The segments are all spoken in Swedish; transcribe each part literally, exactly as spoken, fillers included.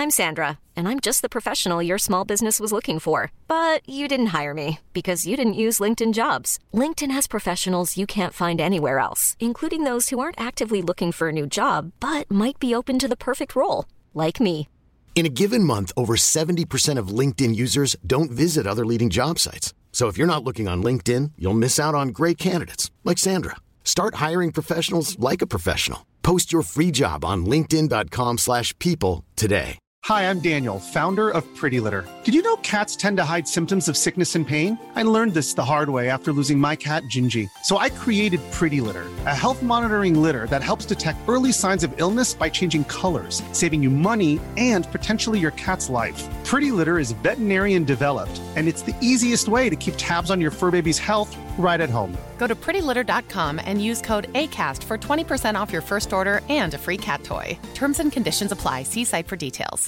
I'm Sandra, and I'm just the professional your small business was looking for. But you didn't hire me because you didn't use LinkedIn Jobs. LinkedIn has professionals you can't find anywhere else, including those who aren't actively looking for a new job, but might be open to the perfect role, like me. In a given month, over seventy percent of LinkedIn users don't visit other leading job sites. So if you're not looking on LinkedIn, you'll miss out on great candidates like Sandra. Start hiring professionals like a professional. Post your free job on linkedin dot com slash people today. Hi, I'm Daniel, founder of Pretty Litter. Did you know cats tend to hide symptoms of sickness and pain? I learned this the hard way after losing my cat, Gingy. So I created Pretty Litter, a health monitoring litter that helps detect early signs of illness by changing colors, saving you money and potentially your cat's life. Pretty Litter is veterinarian developed, and it's the easiest way to keep tabs on your fur baby's health right at home. Go to pretty litter dot com and use code ACAST for twenty percent off your first order and a free cat toy. Terms and conditions apply. See site for details.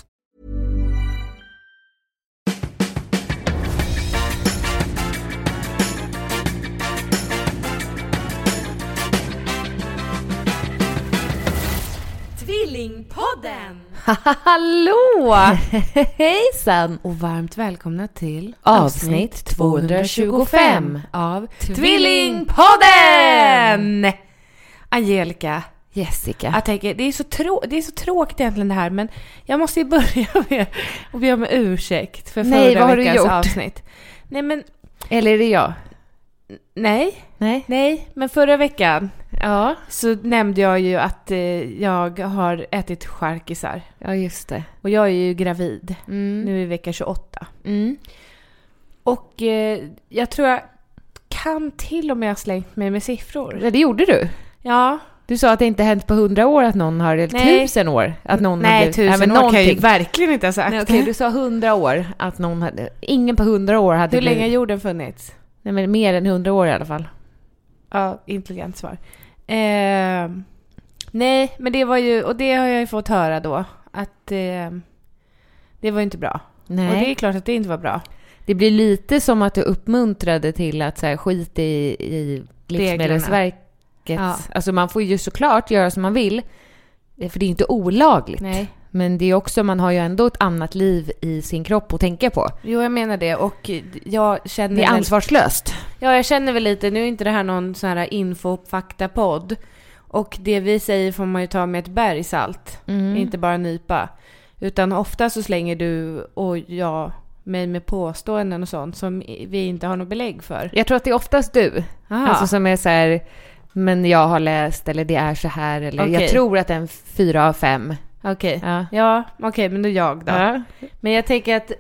Tvillingpodden! Hallå! Hejsan! Och varmt välkomna till avsnitt tvåhundratjugofem av Tvillingpodden! Angelica, Jessica. Jag tänker, det är, så trå- det är så tråkigt egentligen det här, men jag måste ju börja med att be om ursäkt för Nej, förra vad har du veckans gjort? avsnitt. Nej, men... Eller är det jag? Nej, Nej, nej, men förra veckan ja. så nämnde jag ju att eh, jag har ätit charkisar. Ja, just det. Och jag är ju gravid. Mm. Nu är vecka tjugoåtta. Mm. Och eh, jag tror jag kan till och med ha slängt mig med siffror. Ja, det gjorde du. Ja. Du sa att det inte hänt på hundra år att någon har, eller Nej. tusen år att någon Nej, har blivit, tusen nej, men år kan jag ju någonting. verkligen inte ha sagt. Nej, okej, du sa hundra år att någon hade, ingen på hundra år hade Hur blivit, länge har jorden funnits? nej, men mer än hundra år i alla fall. Ja, intelligent svar. Eh, nej, men det var ju, och det har jag ju fått höra då, att eh, det var inte bra. Nej. Och det är klart att det inte var bra. Det blir lite som att du uppmuntrade till att så här, skit i, i Livsmedelsverket. Ja. Alltså man får ju såklart göra som man vill, för det är inte olagligt. Nej. Men det är också, man har ju ändå ett annat liv i sin kropp att tänka på. Jo, jag menar det. Och jag känner Det är väl, ansvarslöst. ja, jag känner väl lite, nu är inte det här någon sån här info-fakta-podd. Och det vi säger får man ju ta med ett bergsalt. Mm. Inte bara nypa. Utan ofta så slänger du och jag mig med påståenden och sånt som vi inte har något belägg för. Jag tror att det är oftast du. Aha. Alltså som är så här, men jag har läst, eller det är så här, eller Okej. jag tror att det är en fyra av fem. Okej, Ja. ja, okej, men då jag då. Ja. Men jag tänker att,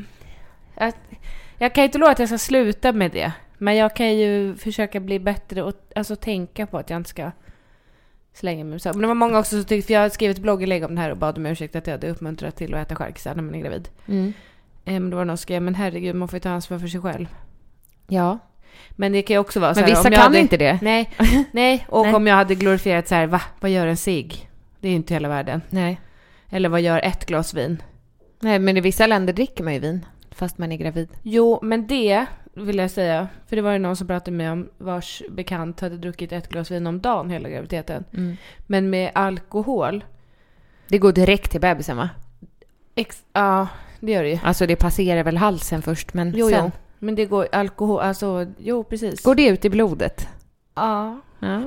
att jag kan inte lova att jag ska sluta med det. Men jag kan ju försöka bli bättre och alltså tänka på att jag inte ska slänga mig. Men det var många också som tyckte, för jag har skrivit blogginlägg om det här och bad om ursäkt att jag hade uppmuntrat till att äta charkisar när man är gravid. Mm. Men då var det någon som skrev, men herregud, man får ju ta ansvar för sig själv. Ja. Men det kan ju också vara så Men här, vissa om jag kan hade, inte det. Nej, nej. Och Nej. om jag hade glorifierat så här, va, vad gör en cigg? Det är ju inte hela världen. Nej. Eller vad gör ett glas vin? Nej, men i vissa länder dricker man ju vin fast man är gravid. Jo, men det vill jag säga. För det var ju någon som pratade med om vars bekant hade druckit ett glas vin om dagen hela graviditeten. Mm. Men med alkohol. Det går direkt till bebisen, va? Ex- ja, det gör det ju. Alltså det passerar väl halsen först, men Jo, sen jo. Men det går alkohol, alltså, jo, precis. går det ut i blodet. Ja. Ja.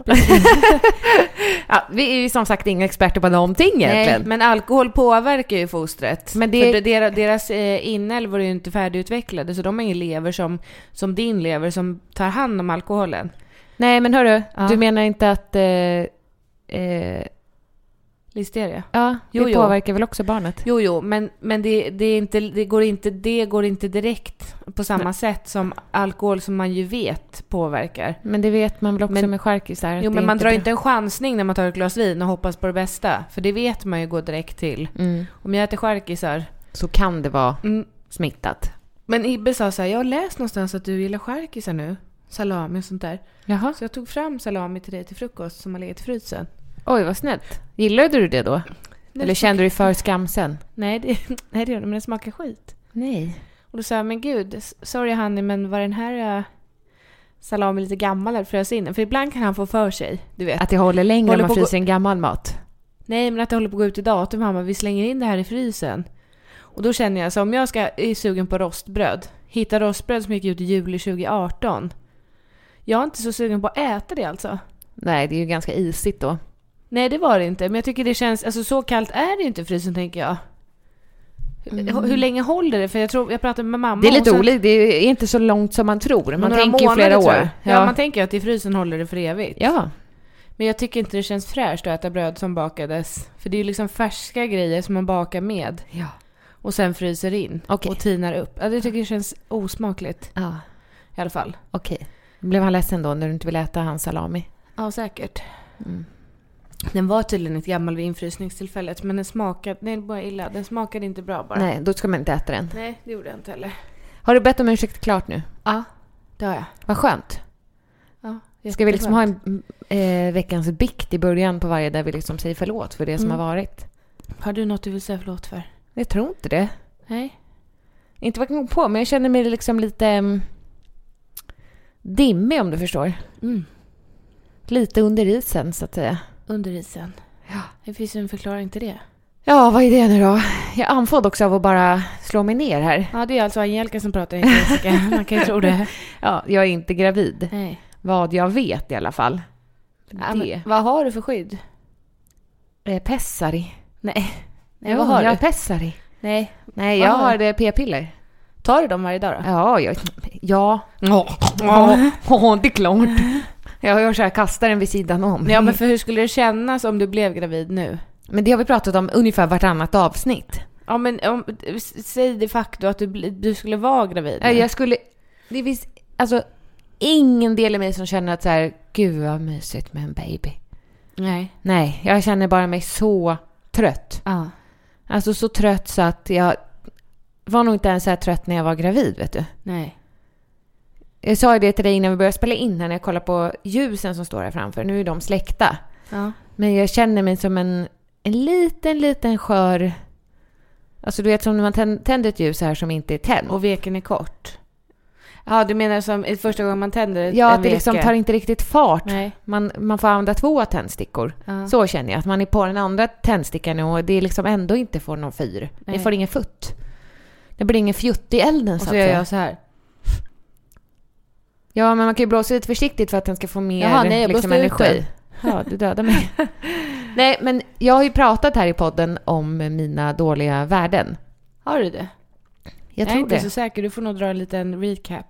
Ja, vi är ju som sagt inga experter på någonting egentligen. Nej, men alkohol påverkar ju fostret. Men det- För deras, deras eh, inälvor är ju inte färdigutvecklade, så de har ingen lever som, som din lever som tar hand om alkoholen. Nej, men hörru, Ja. du menar inte att eh, eh, Listeria. ja, det Jo, jo. påverkar väl också barnet? Jo, jo, men, men det, det, är inte, det, går inte, det går inte direkt på samma Nej. sätt som alkohol som man ju vet påverkar. Men det vet man väl också Men- med charkisar. att Jo, det men är man drar bra. inte en chansning när man tar ett glas vin och hoppas på det bästa. För det vet man ju går direkt till. Mm. Om jag äter charkisar. Så kan det vara Mm. smittat. Men Ibbe sa så här, jag har läst någonstans att du gillar charkisar nu. Salami och sånt där. Jaha. Så jag tog fram salami till dig till frukost som har legat i frysen. Oj, vad snällt. Gillade du det då? Eller kände du dig för skamsen? Nej, det, nej, det gör det, men den smakar skit. Nej. Och då sa jag, men gud, s- sorry Hanni, men var den här uh, salami lite gammal eller frös in? För ibland kan han få för sig, du vet. Att det håller längre Håller om man på att fryser en gammal mat. Nej, men att det håller på att gå ut i datum. Han bara, vi slänger in det här i frysen. Och då känner jag så om jag ska är sugen på rostbröd, hitta rostbröd som gick ut i juli tjugo arton. Jag är inte så sugen på att äta det alltså. Nej, det är ju ganska isigt då. Nej, det var det inte. Men jag tycker det känns, alltså så kallt är det inte i frysen, tänker jag. Mm. Hur, hur länge håller det? För jag tror, jag pratade med mamma. Det är lite sen, olika, det är inte så långt som man tror. Man tänker ju flera år. Ja. ja, man tänker att i frysen håller det för evigt. Ja. Men jag tycker inte det känns fräscht att äta bröd som bakades. För det är ju liksom färska grejer som man bakar med. Ja. Och sen fryser in. Okay. Och tinar upp. Ja, det tycker jag känns osmakligt. Ja. I alla fall. Okej. Okay. Blev han ledsen då när du inte vill äta hans salami? Ja, säkert. Mm. Den var tydligen ett gammal vid infrysningstillfället. Men den smakade, nej, bara illa. Den smakade inte bra bara. Nej, då ska man inte äta den. Nej, det gjorde jag inte heller. Har du bett om ursäkt klart nu? Ja, det har jag. Vad skönt. Ja, ska vi liksom ha en eh, veckans bikt i början på varje där vi liksom säger förlåt för det mm. som har varit? Har du något du vill säga förlåt för? Jag tror inte det. Nej. Inte vad jag kom på, men jag känner mig liksom lite um, dimmig, om du förstår. Mm. Lite under isen, så att säga. Under isen? Ja. Det finns ju en förklaring till det. Ja, vad är det nu då? Jag är andfådd också av att bara slå mig ner här. Ja, det är alltså Angelica som pratar engelska. Man kan ju tro det. Ja, jag är inte gravid. Nej. Vad jag vet i alla fall. Ja, det. Men, vad har du för skydd? Eh, Pessari. Nej. Nej, ja, vad har jag du? Pessari. Nej. Nej, jag har det p-piller. Tar du dem varje dag då? Ja, jag, ja. Ja, ja. Oh, det är klart. Jag gör så här, kastar den vid sidan om. Ja, men för hur skulle det kännas om du blev gravid nu? Men det har vi pratat om ungefär vartannat avsnitt. Ja, men om, säg de facto att du, du skulle vara gravid nu. Ja, jag skulle... Det finns alltså ingen del i mig som känner att så här, gud vad mysigt med en baby. Nej. Nej, jag känner bara mig så trött. Ja. Alltså så trött så att jag var nog inte ens så här trött när jag var gravid, vet du. Nej. Jag sa det till dig innan vi började spela in här, när jag kollar på ljusen som står här framför. Nu är de släckta. Ja. Men jag känner mig som en, en liten, liten skör... Alltså du vet, som när man tänder ett ljus här som inte är tänd. Och veken är kort. Ja, du menar som första gången man tänder ett, ja, en att det liksom veke. tar inte riktigt fart. Nej. Man, man får använda två tändstickor. Ja. Så känner jag. Att man är på den andra tändstickan och det liksom ändå inte får någon fyr. Nej. Det får ingen futt. Det blir ingen fjutt i elden. Och så så att gör säga. jag så här. Ja, men man kan ju blåsa lite försiktigt för att den ska få mer Jaha, nej, jag liksom, blåste ut energi. Ja, du dödar mig. Nej, men jag har ju pratat här i podden om mina dåliga värden. Har du det? Jag, jag tror är inte det. så säker. Du får nog dra en liten recap.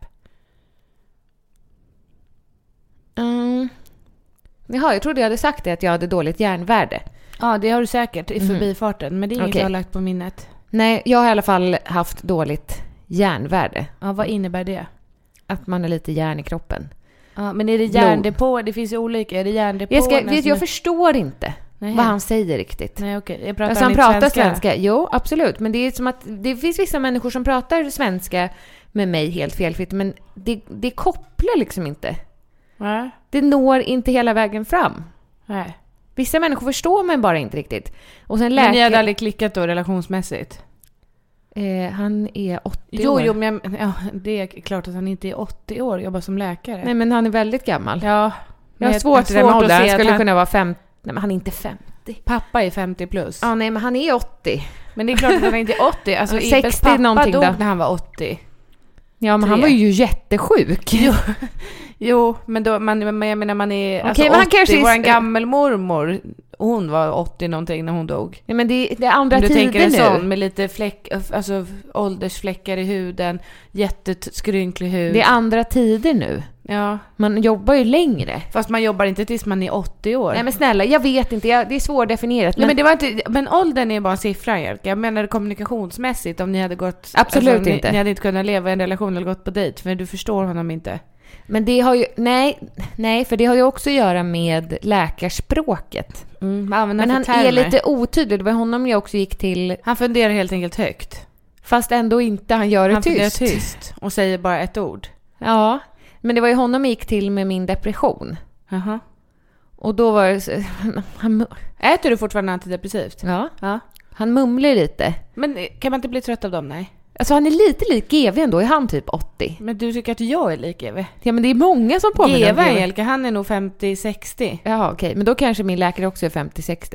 Mm. Jaha, jag trodde jag hade sagt det, att jag hade dåligt järnvärde. Ja, det har du säkert i Mm. förbifarten. Men det är inget Okej. jag har lagt på minnet. Nej, jag har i alla fall haft dåligt järnvärde. Ja, vad innebär det? Att man är lite järn i kroppen. Ja, men är det järndepå? Det finns ju olika. Är det järndepå? Jag, ska, vet, jag förstår inte Nej. vad han säger riktigt. Nej, okej. Jag pratar Alltså han lite pratar svenska. svenska. Jo, absolut. Men det är som att det finns vissa människor som pratar svenska med mig helt felfritt. Men det, det kopplar liksom inte. Ja. Det når inte hela vägen fram. Nej. Vissa människor förstår man bara inte riktigt. Och sen läker... Men ni hade aldrig klickat då relationsmässigt? Eh, han är åttio Jo, år. jo, men jag, ja, det är klart att han inte är åttio år och jobbar som läkare. Nej, men han är väldigt gammal. Ja. Jag har men svårt i den att åldern. se Han att skulle han- kunna vara femtio. Nej, men han är inte femtio. Pappa är femtio plus. Ja, nej, men han är åttio. Men det är klart att han inte är åttio. Alltså, sextio Ibels pappa någonting dog då. när han var åttio. Ja, men Tre. han var ju jättesjuk. Jo, jo men, då, man, men jag menar man är Okej, alltså men han åttio, kanske är- vår gammelmormor, hon var åttio någonting när hon dog. Nej, men det, det är andra Om du tider tänker en nu. sån med lite fläck, alltså åldersfläckar i huden, jätteskrynklig hud. Det är andra tider nu. Ja, Man jobbar ju längre. fast man jobbar inte tills man är åttio år. Nej, men snälla, jag vet inte. Jag, det är svårdefinierat. Nej, Men, men det var inte, men åldern är bara en siffra, Jerka. Jag menar kommunikationsmässigt, om ni hade gått... Absolut alltså, inte. Ni, ni hade inte kunnat leva i en relation eller gått på dejt, för du förstår honom inte. men det har ju... Nej, nej, för det har ju också att göra med läkarspråket. Mm, vad använder Men han för han är termer? lite otydlig. Det var honom jag också gick till. Han funderar helt enkelt högt. Fast ändå inte. Han gör det Han funderar tyst. tyst och säger bara ett ord. Ja, men det var ju honom jag gick till med min depression. Jaha. Och då var det... så- Han, Äter du fortfarande antidepressivt? ja, Ja. han mumlar lite. Men kan man inte bli trött av dem? Nej. Alltså han är lite lik G V ändå. Är han typ åttio? Men du tycker att jag är lik G V? Ja, men det är många som påminner G om V, G V. Angelica, han är nog femtio sextio. Ja, okej. Men då kanske min läkare också är femtio sextio då.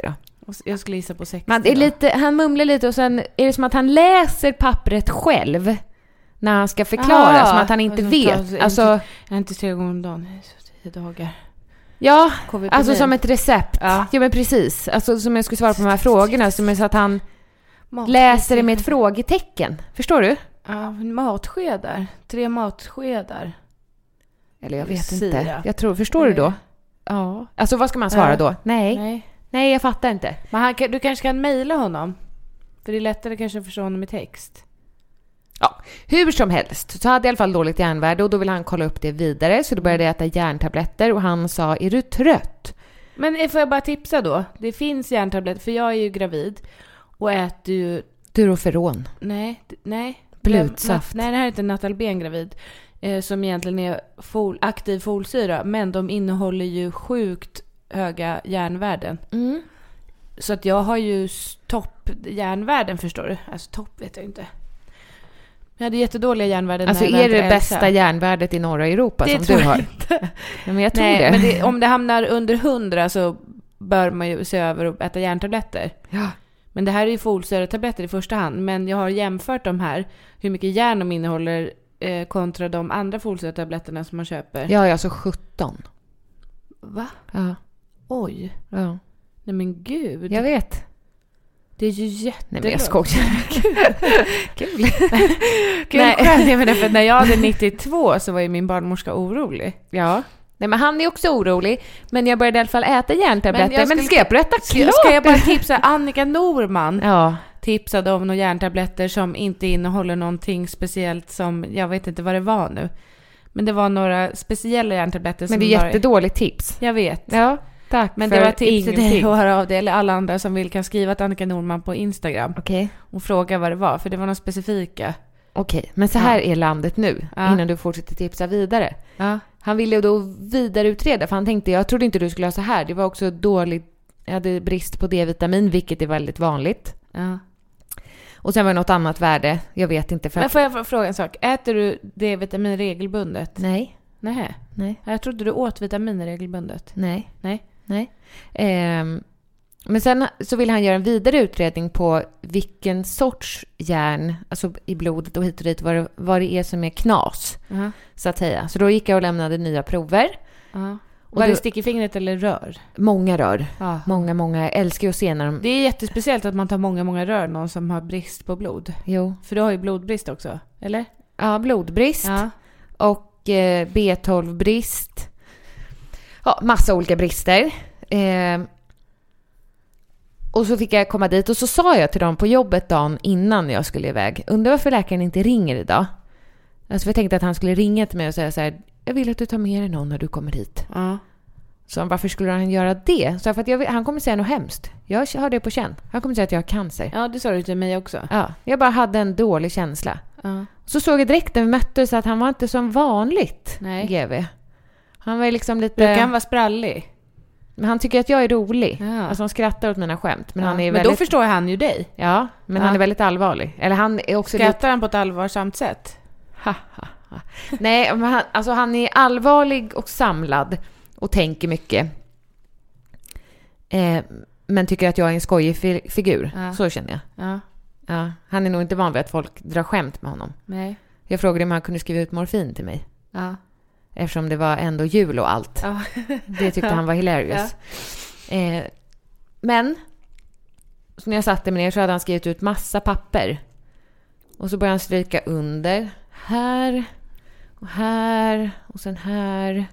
Jag skulle gissa på sextio. Man, det är lite, han mumlar lite och sen är det som att han läser pappret själv när han ska förklara, ah, som att han inte vet. Tar, alltså, inte, jag är inte tre gånger om dagen, tio dagar. Ja, K V P alltså som ett recept. Ja. ja, men precis. Alltså som jag skulle svara på de här frågorna, som är så att han Mat- läser det med ett frågetecken. Förstår du? Ja, matskedar. Tre matskedar. Eller jag vet Syra. inte. Jag tror, förstår Nej. du då? Ja. Alltså vad ska man svara ja. då? Nej. Nej. Nej, jag fattar inte. Men han, du kanske kan mejla honom. För det är lättare kanske att förstå honom i text. Ja, hur som helst så hade jag i alla fall dåligt järnvärde och då ville han kolla upp det vidare, så då började jag äta järntabletter och han sa, är du trött? Men får jag bara tipsa då? Det finns järntabletter, för jag är ju gravid och äter ju... Duroferon. Nej, nej. Blodsaft. Nej, det här är inte Natalben gravid. Eh, som egentligen är fol, aktiv folsyra, men de innehåller ju sjukt höga järnvärden. Mm. Så att jag har ju topp järnvärden, förstår du? Alltså topp vet jag inte. Jag hade jättedåliga järnvärden. Alltså är det bästa järnvärdet i norra Europa det som du har? Inte. Ja, men jag tror Nej, det. Men det, om det hamnar under hundra så bör man ju se över och äta järntabletter. Ja. Men det här är ju folsyretabletter i första hand. Men jag har jämfört de här, hur mycket järn de innehåller eh, kontra de andra folsyretabletterna som man köper. Ja, alltså sjutton. Va? Ja. Oj. Ja. Nej men gud. Jag vet. Det är ju jättelågt. Nej men jag skojar. Kul. Kul själv. Jag menar, för när jag hade nittiotvå så var ju min barnmorska orolig. Ja. Nej men han är också orolig. Men jag började i alla fall äta järntabletter. Men, men skulle, ska jag berätta klart? Ska jag bara tipsa Annika Norman? Ja. Tipsade om några järntabletter som inte innehåller någonting speciellt som, jag vet inte vad det var nu. Men det var några speciella järntabletter. Men det är som jättedåligt tips. Jag vet. Ja. Tack men för det var tips till dig ingenting. att höra av det, eller alla andra som vill kan skriva till Annika Norman på Instagram. Okej. Okay. Och fråga vad det var, för det var något specifika. Okej, okay. Men så här ja. är landet nu, ja. innan du fortsätter tipsa vidare. Ja. Han ville då vidareutreda, för han tänkte, jag trodde inte du skulle ha så här. Det var också dåligt, jag hade brist på D-vitamin, vilket är väldigt vanligt. Ja. Och sen var det något annat värde, jag vet inte. För men får jag fråga en sak? Äter du D-vitamin regelbundet? Nej. Nej. Nej. Jag trodde du åt vitamin regelbundet. Nej. Nej. Nej. Ehm, men sen så vill han göra en vidare utredning på vilken sorts järn, alltså i blodet och hit och dit, vad det, vad det är som är knas, uh-huh. så att säga. Så då gick jag och lämnade nya prover. Uh-huh. Och var då, det stick i fingret eller rör? Många rör. Uh-huh. Många, många. Jag älskar att se när de... Det är jättespeciellt att man tar många, många rör, någon som har brist på blod. Jo. För du har ju blodbrist också, eller? Ja, blodbrist. Uh-huh. Och eh, B tolv-brist. Ja, massa olika brister. Eh, och så fick jag komma dit och så sa jag till dem på jobbet dagen innan jag skulle iväg. Undrar varför läkaren inte ringer idag. Alltså jag tänkte att han skulle ringa till mig och säga så här: jag vill att du tar med dig någon när du kommer hit. Ja. Så varför skulle han göra det? Så för att jag, han kommer säga något hemskt. Jag har det på känn. Han kommer säga att jag har cancer. Ja, det sa du till mig också. Ja, jag bara hade en dålig känsla. Ja. Så såg jag direkt när vi möttes att han var inte som vanligt. Nej. G V. Han var liksom lite... Du kan vara sprallig. Men han tycker att jag är rolig. Ja. Alltså han skrattar åt mina skämt. Men, ja. han är men väldigt... då förstår han ju dig. Ja, men ja. han är väldigt allvarlig. Eller han är också skrattar lite... han på ett allvarsamt sätt? Ha, ha, ha. Nej, men han, alltså han är allvarlig och samlad. Och tänker mycket. Eh, men tycker att jag är en skojig fi- figur. Ja. Så känner jag. Ja. Ja, han är nog inte van vid att folk drar skämt med honom. Nej. Jag frågade om han kunde skriva ut morfin till mig. Ja. Eftersom det var ändå jul och allt. Ja. Det tyckte han var hilarious. Ja. Eh, men så när jag satte mig ner så hade han skrivit ut massa papper. Och så började han stryka under. Här och här och sen här.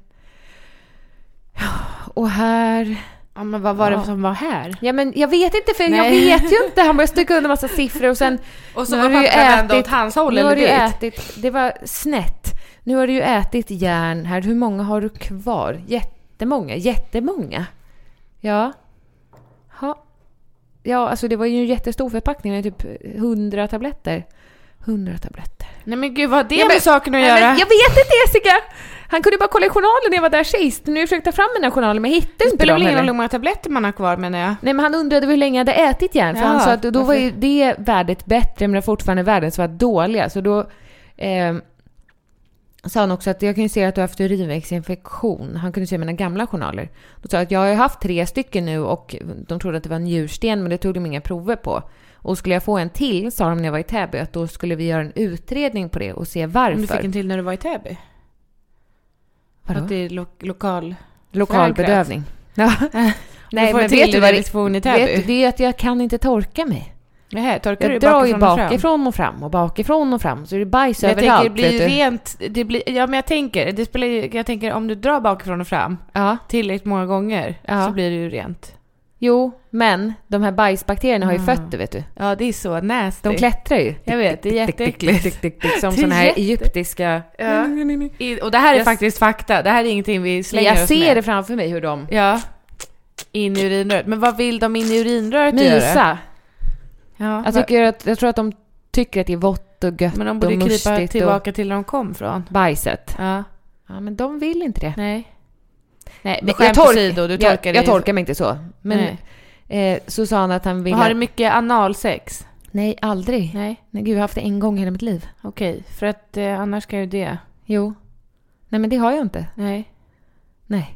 Och här. Ja, men vad var ja. det som var här? Ja, men jag vet inte, för Nej. jag vet ju inte. Han började stryka under massa siffror och sen... Och så var papperna ändå åt hans håll nu eller har du dit? ätit, det var snett. Nu har du ju ätit järn här. Hur många har du kvar? Jättemånga, jättemånga. Ja. Ha. Ja, alltså det var ju en jättestor förpackning med typ hundra tabletter. Hundra tabletter. Nej men gud, vad har det ja, med men, saken att nej, göra? Men, jag vet inte, Jessica. Han kunde bara kolla i journalen när jag var där sist. Nu försökte jag fram den här journalen, men jag hittade inte spelar dem. Spelar ingen hur många tabletter man har kvar, menar jag. Nej, men han undrade hur länge jag hade ätit järn. För ja, han sa att då varför? var ju det värdet bättre, men det fortfarande värden som var dåliga. Så då... Eh, sa han också att jag kan ju se att du har haft urinvägsinfektion. Han kunde se mina gamla journaler. Då sa att jag har ju haft tre stycken nu och de trodde att det var en njursten, men det tog de inga prover på. Och skulle jag få en till, sa de när jag var i Täby, att då skulle vi göra en utredning på det och se varför. Om du fick en till när du var i Täby? Vadå? Att det är lo- lokal... Lokal bedövning. Ja. Nej, men vet du vad det, vet, det är att jag kan inte torka mig. Nähä, torkar jag du drar ju bakifrån och bakifrån och fram och bakifrån och fram, så är det bajs jag överallt. Tänker, det blir vet ju du? rent, det blir, ja men jag tänker, det spelar ju, jag tänker om du drar bakifrån och fram ja. tillräckligt många gånger ja. så blir det ju rent. Jo, men de här bajsbakterierna har ju Mm. fötter, vet du. Ja, det är så nasty. De klättrar ju. Jag vet, det är jätteäckligt. Som sådana här egyptiska... Ja. Och det här är Jag... faktiskt fakta. Det här är ingenting vi slänger jag oss med. Jag ser det framför mig hur de... Ja. In i urinröret. Men vad vill de in i urinröret Mysa. göra? Ja. Jag, tycker att, jag tror att de tycker att det är vått och gött. Men de borde och krypa tillbaka och... till där de kom från. Bajset. Ja. Ja, men de vill inte det. Nej. Nej, men jag, tork... sidor, du jag, torkar jag torkar mig inte så. Men eh, så sa han att han ville... Har du mycket analsex? Nej, aldrig. Nej. Nej, gud, jag har haft det en gång i hela mitt liv. Okej, för att eh, annars kan ju det. Jo. Nej, men det har jag inte. Nej. Nej.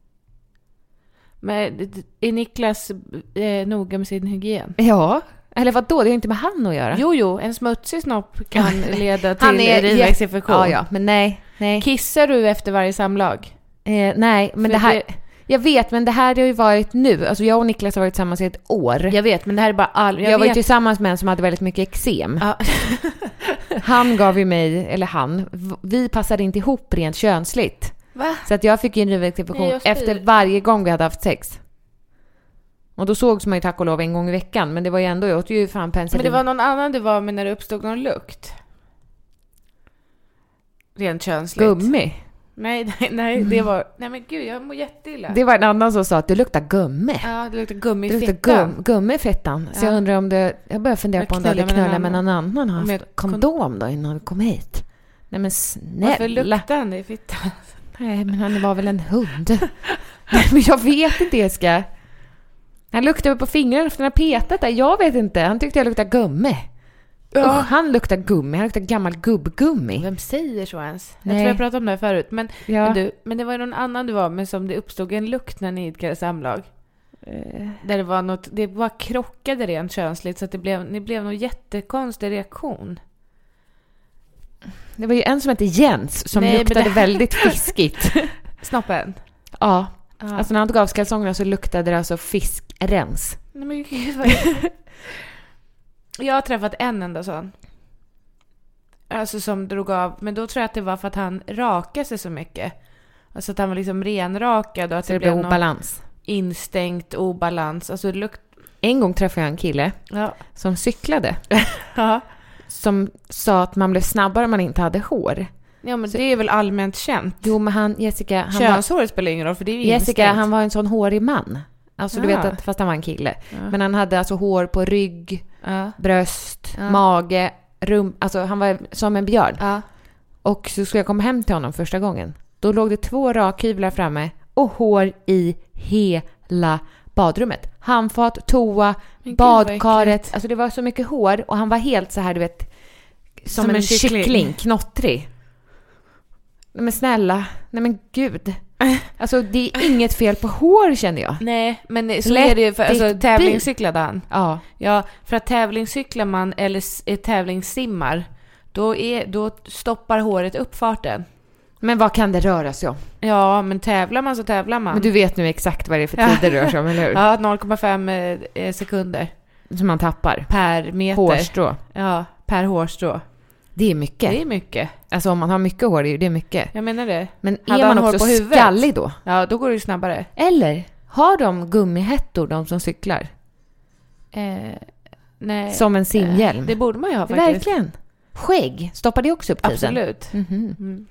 Men är Niklas eh, noga med sin hygien? Ja. Eller vad då? Det har inte med han att göra. Jo, jo. En smutsig snopp kan leda till urinvägsinfektion. Ja, ja. Men nej. nej. Kissar du efter varje samlag? Eh, nej, men det här... Det... Jag vet, men det här har ju varit nu. Alltså jag och Niklas har varit tillsammans i ett år. Jag vet, men det här är bara all... Jag, jag var ju tillsammans med en som hade väldigt mycket eksem. Ja. Han gav ju mig, eller han, vi passade inte ihop rent könsligt. Va? Så att jag fick ju en urinvägsinfektion efter varje gång vi hade haft sex. Och då sågs man ju tack och lov en gång i veckan. Men det var ju ändå, jag åt ju fan penicillin. Men det var någon annan du var med när det uppstod någon lukt? Rent könsligt. Gummi. Nej, nej, nej, det var... Nej men gud, jag mår jätteilla. Det var en annan som sa att du luktar gummi. Ja, det luktar gummi i fettan. fettan. Gum, gummi i fettan. Så ja. Jag undrar om det... Jag börjar fundera jag på om du hade knullat med någon annan. Har haft kondom då innan du kom hit. Nej men snälla. Varför luktar han i fettan? Nej, men han var väl en hund. Nej, men jag vet inte, Jessica. Han luktade på fingrarna efter att han petat där. Jag vet inte. Han tyckte jag luktade gummi. Ja. Usch, han luktar gummi. Han luktar gammal gubbgummi. Vem säger så ens? Jag Nej. tror jag pratade om det här förut. Men, ja. men, du, men det var ju någon annan du var med som det uppstod en lukt när ni idkade samlag. Uh. Där det var något, det bara krockade rent könsligt så att det blev, det blev någon jättekonstig reaktion. Det var ju en som hette Jens som Nej, luktade det... väldigt fiskigt. Snoppen? Ja. Uh. Alltså när han tog av skalsongerna så luktade det alltså fiskrens. Nej men gud, vad är... Jag har träffat en enda sån. Alltså som drog av. Men då tror jag att det var för att han rakade sig så mycket. Alltså att han var liksom renrakad. Och att så det, det blev obalans. Instängt obalans. Alltså det lukt... En gång träffade jag en kille ja. som cyklade. Ja. Som sa att man blev snabbare om man inte hade hår. Ja men så... det är väl allmänt känt. Jo men han, Jessica... Han Könshåret var... spelar ingen roll för det är ju Jessica, instängt. han var en sån hårig man. Alltså du ja. vet att, fast han var en kille. Ja. Men han hade alltså hår på rygg, ja. bröst, ja. mage, rum. Alltså han var som en björn. Ja. Och så skulle jag komma hem till honom första gången. Då låg det två rakhyvlar framme och hår i hela badrummet. Handfat, toa, men badkaret. Alltså det var så mycket hår och han var helt så här, du vet, som, som en, en kyckling, kyckling knottrig. Nej men snälla, nej men gud. Alltså det är inget fel på hår känner jag. Nej, men så Lätt är det ju för alltså, tävlingscyklade han. Ja. Ja, för att tävlingscyklar man eller är tävlingssimmar, då, är, då stoppar håret upp farten. Men vad kan det röra sig om? Ja, men tävlar man så tävlar man. Men du vet nu exakt vad det är för tid det rör sig om, eller hur? Ja, noll komma fem eh, sekunder. Som man tappar. Per meter. Hårstrå. Ja, per hårstrå. Det är mycket. Det är mycket. Alltså om man har mycket hår, det är det mycket. Jag menar det. Men är man också skallig då? Ja, då går det ju snabbare. Eller har de gummihettor, de som cyklar? Eh, nej. Som en simhjälm. Eh, det borde man ju ha faktiskt. Verkligen. Skägg, stoppar det också upp tiden? Absolut. Mm-hmm. Mm.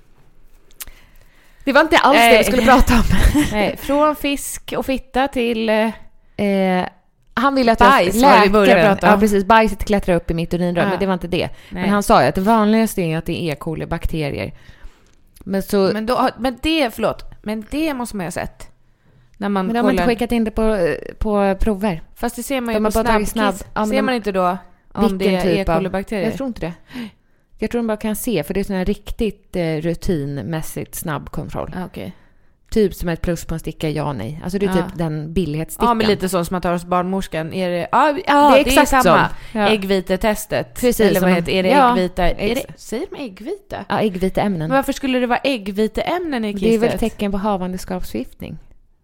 Det var inte alls nej. det vi skulle prata om. Nej, från fisk och fitta till... Eh, han ville att bajs jag vi började prata om. Ja, precis. Bajset klättrar upp i mitt urinrör, ja. Men det var inte det. Nej. Men han sa ju att det vanligaste är att det är E. coli-bakterier. Men så... Men, då, men det, förlåt, men det måste man ju ha sett. När man men de har inte skickat in det på, på prover. Fast det ser man ju de på snabbkiss. snabb, ja, ser de, man inte då om det är typ E. coli-bakterier? Jag tror inte det. Jag tror de bara kan se, för det är sån här riktigt eh, rutinmässigt snabb kontroll. Ah, okej. Typ som ett plus på en sticka, ja nej. Alltså det är Ja. typ den billighetsstickan. Ja, men lite så som man tar hos barnmorskan. Är det, ja, ja Det är det är, exakt samma. så. Ja. Äggvitetestet. Precis, Eller vad som- heter, är det ja, äggvita? Är det, ex- säger de äggvita? Ja, äggviteämnen. Men varför skulle det vara äggviteämnen i Det är väl klistret? tecken på havandeskapsförgiftning.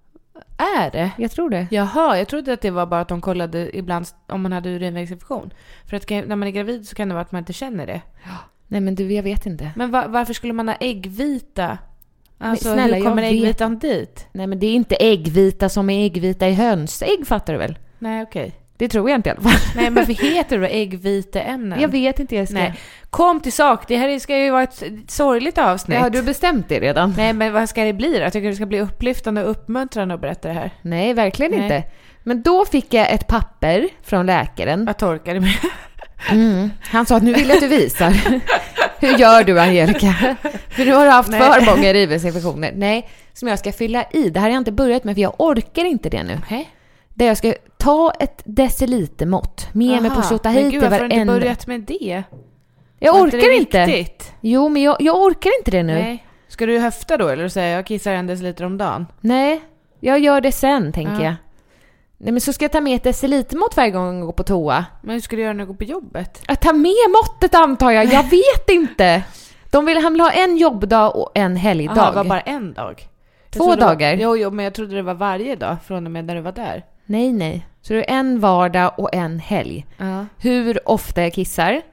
Är det? Jag tror det. Jaha, jag trodde att det var bara att de kollade ibland om man hade urinvägsinfektion. För att när man är gravid så kan det vara att man inte känner det. Nej men du, jag vet inte. Men va- varför skulle man ha äggvita? Alltså, Men snälla, hur kommer jag vet- äggvitan dit? Nej men det är inte äggvita som är äggvita i hönsägg, fattar du väl? Nej, okej. Det tror jag inte i alla fall. Nej, men varför heter det då äggviteämnen? Jag vet inte, jag ska... Nej. Kom till sak. Det här ska ju vara ett sorgligt avsnitt. Ja, har du bestämt det redan? Nej, men vad ska det bli då? Jag tycker det ska bli upplyftande och uppmuntrande att berätta det här. Nej, verkligen Nej. inte. Men då fick jag ett papper från läkaren. Vad torkar det med? Mm. Han sa att nu vill jag att du visar. Hur gör du, Angelica? För nu har du haft Nej. för många urinvägsinfektioner. Nej, som jag ska fylla i. Det här har jag inte börjat med för jag orkar inte det nu. Nej. Där jag ska ta ett decilitermått med mig på tjota Men hit gud, till varför har du inte varenda. börjat med det? Jag Var orkar det inte. viktigt? Jo, men jag, jag orkar inte det nu. Nej. Nej. Ska du höfta då? Eller säga jag kissar en deciliter om dagen? Nej, jag gör det sen, tänker Ja. jag. Nej, men så ska jag ta med ett decilitermått varje gång jag går på toa. Men hur ska du göra när du går på jobbet? Jag tar med måttet, antar jag. Jag vet inte. De vill, han vill ha en jobbdag och en helgdag. Jaha, det var bara en dag? Jag Två trodde det var- dagar. Jo, jo, men jag trodde det var varje dag från och med när du var där. Nej, nej. Så det är en vardag och en helg. Ja. Hur ofta jag kissar.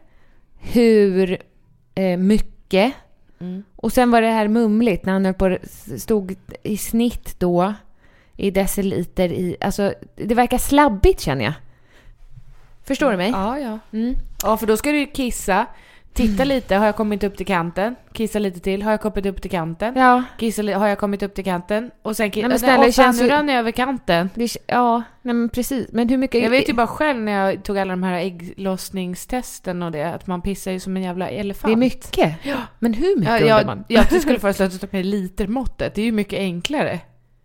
Hur eh, mycket. Mm. Och sen var det här mumligt när han höll på, stod i snitt då i deciliter i, alltså det verkar slabbigt, känner jag. Förstår du mig? Ja, ja. Mm. Ja, för då ska du ju kissa. Titta lite, har jag kommit upp till kanten? Kissa lite till, har jag kommit upp till kanten? Ja. Kissa li- har jag kommit upp till kanten? Och sen kissa. Nej, men snälla, Åh, det fan, känns nu ju- rann jag över kanten. Det, ja, nej men precis. Men hur mycket... Jag vet ju bara själv när jag tog alla de här ägglossningstesten och det, att man pissar ju som en jävla elefant. Det är mycket. Men hur mycket, Ja, undrar jag, man? jag skulle föreslå att du tar med litermåttet. Det är ju mycket enklare.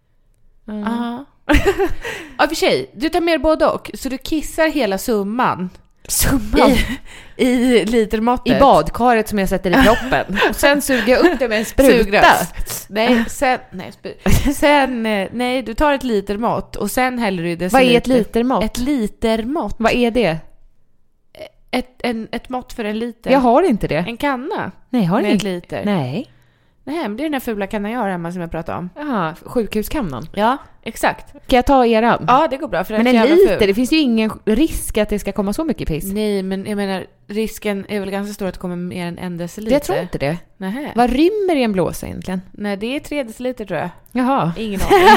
Mm. Ja. Ja, för sig, du tar med både och. Så du kissar hela summan Summan. i, i litermåttet. I badkaret som jag sätter i kroppen. Och sen suger jag upp det med en spruta. Sugrös. Nej, sen, nej, sp- sen, eh, nej, du tar ett litermått och sen häller du i deciliter. Vad är ett litermått? Ett litermått. Vad är det? Ett, en, ett mått för en liter. Jag har inte det. En kanna Nej, har med ni? ett liter. Nej. Nej, men det är den här fula kannan jag har hemma som jag pratade om. Jaha, sjukhuskamnan. Ja, exakt. Kan jag ta eran? Ja, det går bra. För den Men är en så jävla liter, ful. det finns ju ingen risk att det ska komma så mycket piss. Nej, men jag menar, risken är väl ganska stor att det kommer mer än en deciliter. Jag tror inte det. Nähä. Vad rymmer i en blåsa egentligen? Nej, det är tre deciliter tror jag. Jaha. Ingen aning.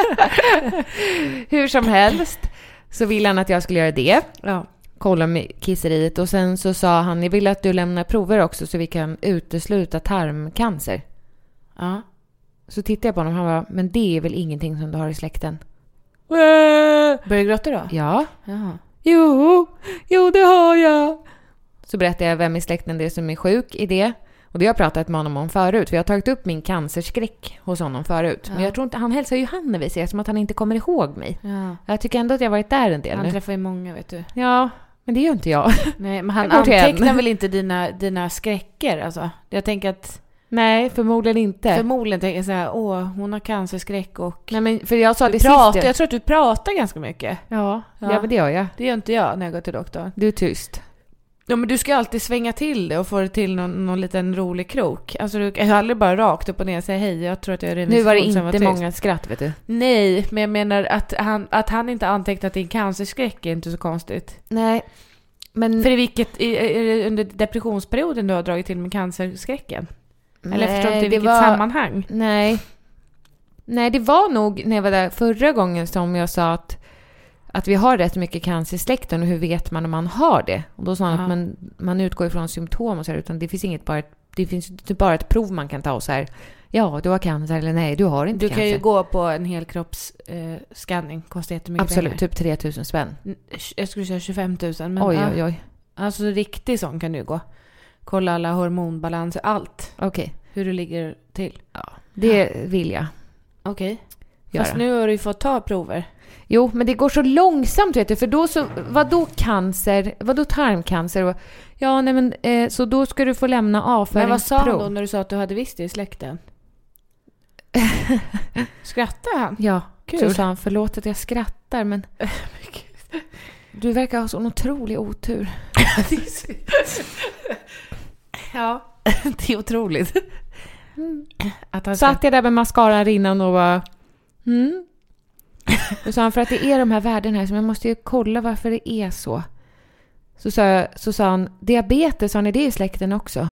Hur som helst så ville han att jag skulle göra det. Ja. Kolla med kisseriet. Och sen så sa han, jag vill att du lämnar prover också så vi kan utesluta tarmcancer. Ja. Så tittade jag på honom och han bara, men det är väl ingenting som du har i släkten? Börjar du gråta då? Ja. Jaha. Jo, jo det har jag. Så berättade jag vem i släkten det är som är sjuk i det. Och det har jag pratat med honom om förut. För jag har tagit upp min cancerskräck hos honom förut. Men Ja. jag tror inte, han hälsar ju han när vi ses som att han inte kommer ihåg mig. Ja. Jag tycker ändå att jag har varit där en del Han nu. träffar ju många, vet du. Ja, men det gör inte jag. Nej, men han Jag går till en. antecknar väl inte dina, dina skräcker, alltså. Jag tänker att Nej, förmodligen inte. förmodligen tänker jag så här, åh, hon har cancerskräck och... Nej, men för jag sa Du det pratar, sist. jag tror att du pratar ganska mycket. Ja, ja. Ja. men det gör jag. Det gör inte jag när jag går till doktorn. Du är tyst. Ja, men du ska alltid svänga till det och få det till någon, någon liten rolig krok. Alltså du kan aldrig bara rakt upp och ner och säga hej, jag tror att jag är Nu var det revision, sen inte tyst. många skratt, vet du. Nej, men jag menar att han, att han inte antecknat din cancerskräck är inte så konstigt. Nej, men... För i vilket, är är det under depressionsperioden du har dragit till med cancerskräcken? Eller jag förstår inte i det vilket var- sammanhang. Nej. Nej, det var nog när jag var där förra gången som jag sa att, att vi har rätt mycket cancer i släkten och hur vet man om man har det? Och då sa han Ja. att man, man utgår ifrån symptom och så här, utan det finns inget bara ett, det finns inte bara ett prov man kan ta och så här, ja, du har cancer eller nej, du har inte Du cancer. kan ju gå på en helkroppsscanning, eh, scanning. Kostar jättemycket Absolut, pengar. typ tre tusen spänn. Jag skulle säga tjugofem tusen. Men Oj, ja, oj, oj. alltså riktigt sån kan du gå. Kolla alla hormonbalanser, allt. Okej, Hur du ligger till. det vill jag. Okej. göra. Fast nu har du ju fått ta prover. Jo, men det går så långsamt, vet du. För då så, vad då cancer, vad då tarmcancer? Och, ja, nej men, eh, så då ska du få lämna avföringsprov. Men vad sa han då när du sa att du hade visst det i släkten? Skrattar han? Ja, kul. Så sa han, förlåt att jag skrattar, men du verkar ha sån otrolig otur. Ja, det är otroligt. Mm. Att han satt jag där med mascaran innan och var mm. Då sa han, för att det är de här värdena här, så man måste ju kolla varför det är så. Så sa, så sa han, diabetes, har ni det i släkten också?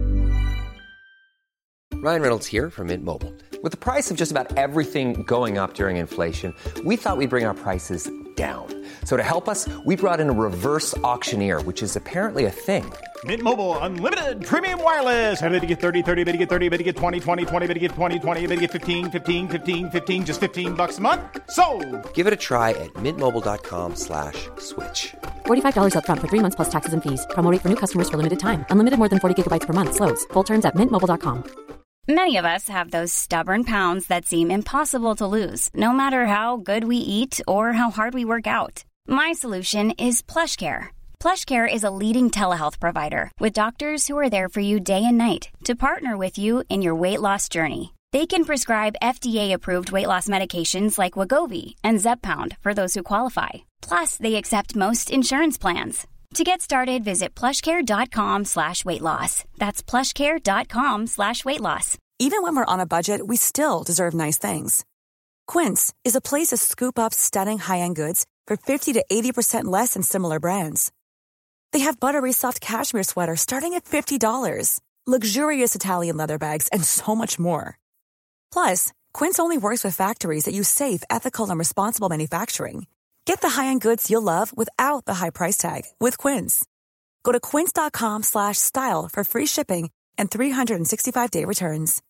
Ryan Reynolds here from Mint Mobile. With the price of just about everything going up during inflation, we thought we'd bring our prices down. So to help us, we brought in a reverse auctioneer, which is apparently a thing. Mint Mobile Unlimited Premium Wireless. How to get thirty, thirty, how to get thirty, how to get twenty, twenty, twenty, how to get twenty, twenty, how to get fifteen, fifteen, fifteen, fifteen, just fifteen bucks a month? Sold! Give it a try at mintmobile.com slash switch. forty-five dollars up front for three months plus taxes and fees. Promo rate for new customers for limited time. Unlimited more than forty gigabytes per month. Slows full terms at mint mobile dot com. Many of us have those stubborn pounds that seem impossible to lose, no matter how good we eat or how hard we work out. My solution is PlushCare. PlushCare is a leading telehealth provider with doctors who are there for you day and night to partner with you in your weight loss journey. They can prescribe F D A-approved weight loss medications like Wegovy and Zepbound for those who qualify. Plus, they accept most insurance plans. To get started, visit plushcare.com slash weight loss. That's plushcare.com slash weight loss. Even when we're on a budget, we still deserve nice things. Quince is a place to scoop up stunning high-end goods for fifty to eighty percent less than similar brands. They have buttery soft cashmere sweaters starting at fifty dollars, luxurious Italian leather bags, and so much more. Plus, Quince only works with factories that use safe, ethical, and responsible manufacturing. Get the high-end goods you'll love without the high price tag with Quince. Go to quince.com slash style for free shipping and three sixty-five day returns.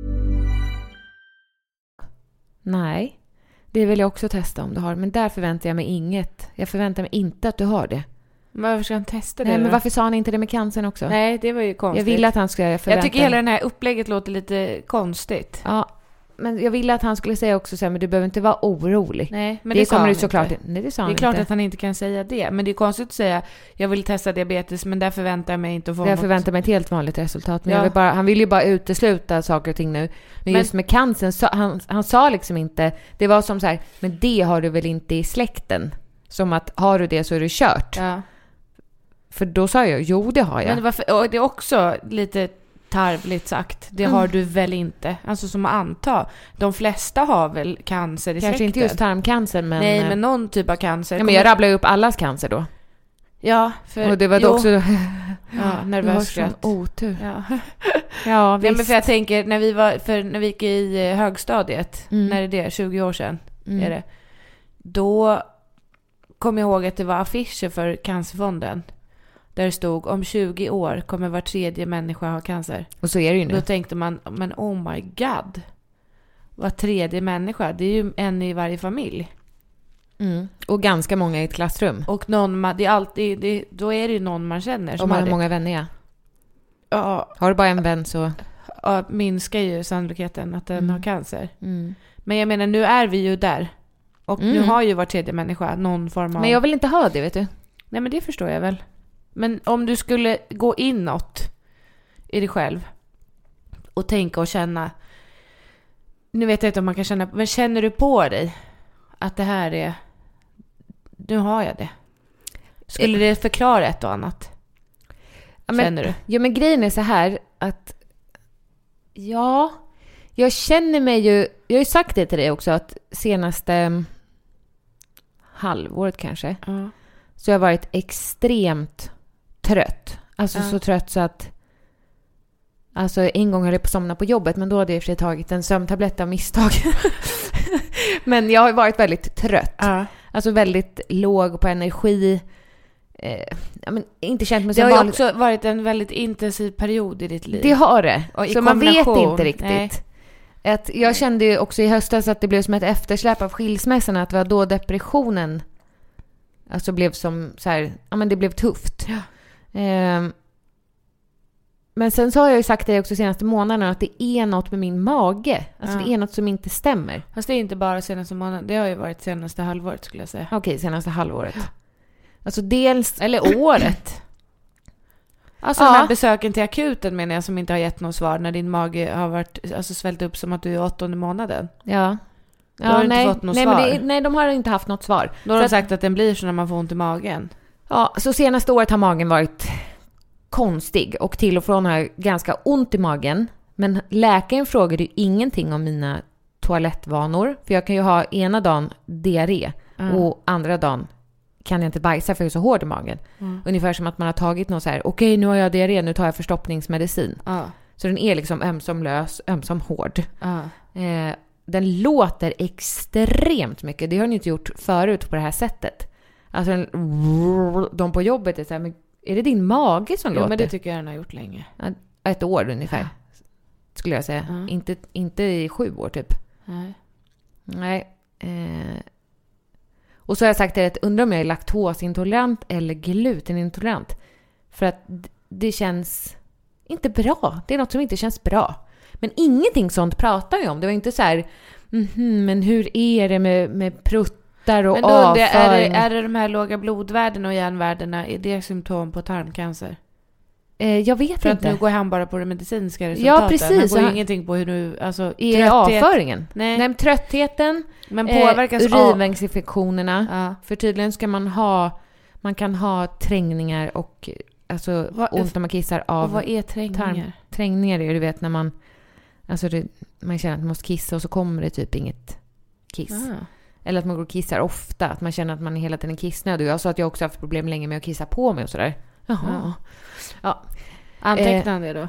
Nej, det vill jag också testa om du har. Men där förväntar jag mig inget. Jag förväntar mig inte att du har det. Men varför ska han testa det? Nej, då? men varför sa han inte det med cancern också? Nej, det var ju konstigt. Jag ville att han skulle förvänta. Jag tycker hela den här upplägget låter lite konstigt. Ja, men jag ville att han skulle säga också så här, men du behöver inte vara orolig. Nej, men det, det kommer du såklart inte. Nej, det sa han Det är klart inte. att han inte kan säga det. Men det är konstigt att säga, jag vill testa diabetes, men där förväntar jag mig inte att få Jag något. förväntar mig ett helt vanligt resultat. Men Ja. jag vill bara, han vill ju bara utesluta saker och ting nu. Men, Men- just med cancern, så, han, han sa liksom inte, det var som så här, men det har du väl inte i släkten? Som att, har du det så är det kört. Ja. För då sa jag, jo det har jag. Men varför, och det är också lite tarvligt sagt. Det har Mm. du väl inte. Alltså som att anta. De flesta har väl cancer i Kanske släkten. inte just tarmcancer, men... Nej, eh, men någon typ av cancer. ja, men jag rabblar ju upp allas cancer då. Ja, för... Och det var då jo. också... Ja, Du har nervös sån skratt. otur. Ja. Ja, Nej, visst. men för jag tänker, när vi var, för när vi gick i eh, högstadiet, Mm. när är det, tjugo år sedan Mm. är det, då kom jag ihåg att det var affischer för Cancerfonden där det stod, om tjugo år kommer var tredje människa ha cancer. Och så är det ju nu. Då tänkte man, men oh my god, var tredje människa, det är ju en i varje familj. Mm. Och ganska många i ett klassrum. Och någon man, det är alltid, det, då är det ju någon man känner Och som man har har det. många vänner, ja. Ja, Har du bara en vän så... ja, minskar ju sannolikheten att den Mm. har cancer. Mm. Men jag menar, nu är vi ju där. Och nu Mm. har ju var tredje människa någon form av... Men jag vill inte ha det, vet du. Nej, men det förstår jag väl. Men om du skulle gå inåt i dig själv och tänka och känna... Nu vet jag inte om man kan känna... Men känner du på dig att det här är... Nu har jag det. Skulle det förklara ett och annat? Ja, men, Känner du? Ja, men grejen är så här att... Ja, jag känner mig ju... Jag har ju sagt det till dig också, att senaste mm, halvåret kanske, Ja. så jag har varit extremt trött. Alltså Ja. så trött så att... Alltså en gång höll jag på att somna på jobbet, men då hade jag i och för sig tagit en sömntablett av misstag. Men jag har varit väldigt trött. Ja. Alltså väldigt låg på energi. Eh, ja, men inte känt mig Det som har ju vanlig. också varit en väldigt intensiv period i ditt liv. Det har det. Och i Så man vet kombination. inte riktigt. Nej. Att jag kände ju också i höstas att det blev som ett eftersläp av skilsmässan, att det var då depressionen alltså blev som så här, ja men det blev tufft. Ja. Ehm, Men sen så har jag ju sagt det också de senaste månaderna att det är något med min mage. Alltså Ja. det är något som inte stämmer. Fast det är inte bara senaste månaden. Det har ju varit senaste halvåret skulle jag säga. Okej, senaste halvåret. Alltså dels... Eller året. Alltså Ja. de här besöken till akuten menar jag som inte har gett något svar när din mage har varit, alltså svällt upp som att du är åttonde månaden. Ja. Då har du inte nej, fått något nej, svar. Men det, nej, de har inte haft något svar. Då har Så de att- sagt att den blir så när man får ont i magen. Ja, så senaste året har magen varit konstig och till och från har jag ganska ont i magen. Men läkaren frågade ju ingenting om mina toalettvanor. För jag kan ju ha ena dagen diarré Mm. och andra dagen kan jag inte bajsa för jag är så hård i magen. Mm. Ungefär som att man har tagit något så här, okej okay, nu har jag diarré, nu tar jag förstoppningsmedicin. Ja. Så den är liksom ömsom lös, ömsom hård. Ja. Eh, den låter extremt mycket. Det har ni inte gjort förut på det här sättet. Alltså en, de på jobbet är så här, men är det din mage som Jo, låter? men det tycker jag den har gjort länge. Ett år ungefär, skulle jag säga. Ja. Inte, inte i sju år typ. Nej. Nej. Eh. Och så har jag sagt att undrar om jag är laktosintolerant eller glutenintolerant. För att d- det känns inte bra. Det är något som inte känns bra. Men ingenting sånt pratar jag om. Det var inte så här, mm-hmm, men hur är det med, med pruttar och Men då undrar jag, är avföring? det, är det de här låga blodvärdena och järnvärdena, är det symptom på tarmcancer? Eh, jag vet För inte. att nu går han bara på det medicinska resultatet. Ja, precis. Han går Han- ingenting på hur du, alltså Är det avföringen? Nej. Nej, men tröttheten, Men påverkas eh, av... urinvägsinfektionerna. Ja. För tydligen ska man ha, man kan ha trängningar och alltså Vad- ont när man kissar av Och vad är trängningar? tarm. Trängningar är det, du vet när man, alltså det, man känner att man måste kissa och så kommer det typ inget kiss. Ah. Eller att man går och kissar ofta, att man känner att man är hela tiden kissnödig. Jag sa att jag också haft problem länge med att kissa på mig och sådär. Jaha. Ja. Ja. Antecknar han det då?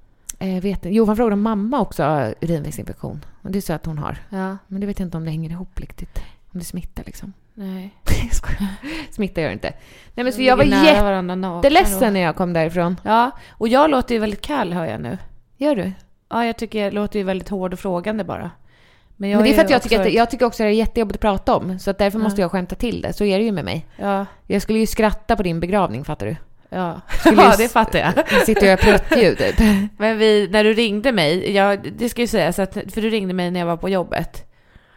Eh, vet inte. Jo, han frågade om mamma också har urinvägsinfektion. Och det är så att hon har. Ja. Men det vet jag inte om det hänger ihop riktigt. Om det smittar liksom. Nej. Jag skojar. Smittar gör det inte. Nej, men så De jag var ligger nära varandra nakna jätteledsen då. när jag kom därifrån. Ja, och jag låter ju väldigt kall, hör jag nu. Gör du? Ja, jag tycker jag låter ju väldigt hård och frågande bara. Men, Men det är för att jag också- tycker, att, jag tycker också att det är jättejobbigt att prata om. Så att därför Ja. måste jag skämta till det. Så är det ju med mig. Ja, Jag skulle ju skratta på din begravning, fattar du? ja. Skulle ja ju- det fattar jag. Jag sitter och gör pruttljud typ. Men vi, när du ringde mig, jag, det ska ju sägas att, för du ringde mig när jag var på jobbet.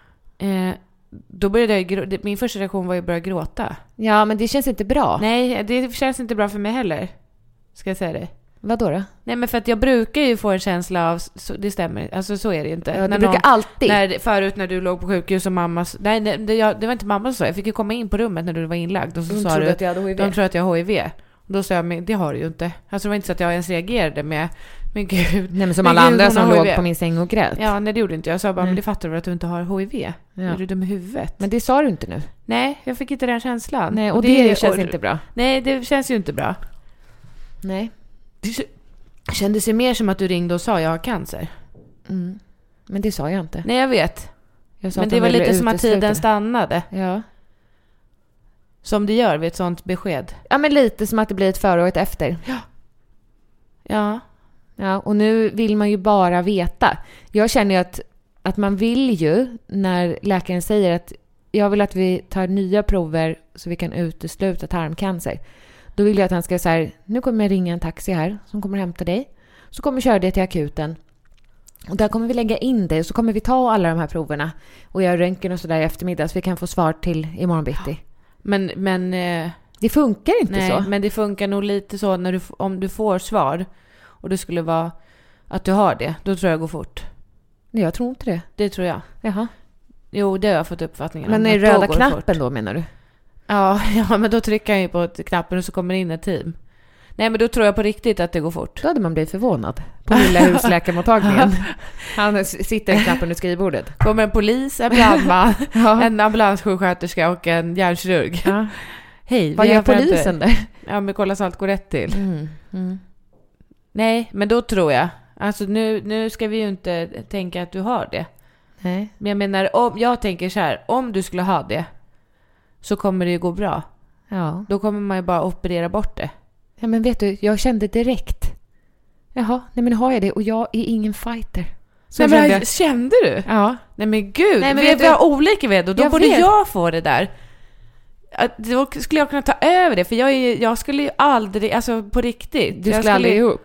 Eh, då började jag, grå- min första reaktion var ju att börja gråta. Ja, men det känns inte bra. Nej, det känns inte bra för mig heller. Ska jag säga det? Vad då? Nej, men för att jag brukar ju få en känsla av, så, det stämmer, alltså så är det ju inte. Ja, När du brukar alltid. När, förut när du låg på sjukhus och mammas, nej det, det, jag, det var inte mamma som sa, jag fick ju komma in på rummet när du var inlagd och så De sa trodde du, att jag hade H I V. de tror att jag har H I V. Och då sa jag, men det har du ju inte. Alltså det var inte så att jag ens reagerade med, men gud. Nej, men som men alla gud, andra hon som har H I låg V. på min säng och grät. Ja, nej det gjorde inte jag. Jag sa bara, Nej. men det fattar du väl att du inte har H I V? Ja. Är du dum i huvudet? Men det sa du inte nu. Nej, jag fick inte den känslan. Nej, och det, känns och- inte bra. Nej, det känns ju inte bra. Nej. Det kändes ju mer som att du ringde och sa, jag har cancer. Mm. Men det sa jag inte. Nej, jag vet. Jag sa Men att det de var ville lite som att utesluta tiden det. stannade. Ja. Som det gör vid ett sånt besked. Ja, men lite som att det blir ett före och ett efter. Ja. Ja, och nu vill man ju bara veta. Jag känner ju att, att man vill ju, när läkaren säger att jag vill att vi tar nya prover så vi kan utesluta tarmcancer. Då vill jag att han ska säga, nu kommer jag ringa en taxi här som kommer hämta dig. Så kommer jag köra dig till akuten. Och där kommer vi lägga in dig och så kommer vi ta alla de här proverna. Och göra röntgen och sådär i eftermiddag så vi kan få svar till imorgon bitti. Men, men, eh, Det funkar inte nej, så. men det funkar nog lite så när du, f- om du får svar och det skulle vara att du har det, då tror jag det går fort. Nej, jag tror inte det. Det tror jag. Jaha. Jo, det har jag fått uppfattningen Men om, är att då röda går det knappen fort. då, menar du? Ja, ja, men då trycker han ju på knappen och så kommer det in ett team. Nej, men då tror jag på riktigt att det går fort. Då hade man blivit förvånad på lilla husläkarmottagningen. Han s- sitter i knappen vid skrivbordet. Kommer en polis, en brandman, Ja. en ambulanssjuksköterska och en hjärnkirurg. Ja. Hej, Vad vi gör har fram- polisen där? Ja, men kolla så allt går rätt till. Mm. Mm. Nej, men då tror jag. Alltså nu, nu ska vi ju inte tänka att du har det. Nej. Men jag menar, om, jag tänker så här, om du skulle ha det så kommer det ju gå bra. Ja. Då kommer man ju bara operera bort det. Ja, men vet du, jag kände direkt. Jaha, nej men har jag det och jag är ingen fighter. Så Nej, kände men jag. kände du? Ja. Nej men gud, Nej, men vi vet vi du- har olika ved och då Jag borde vet. jag få det där. Att då skulle jag kunna ta över det, för jag, är, jag skulle ju aldrig, alltså på riktigt. Du jag skulle aldrig ge upp.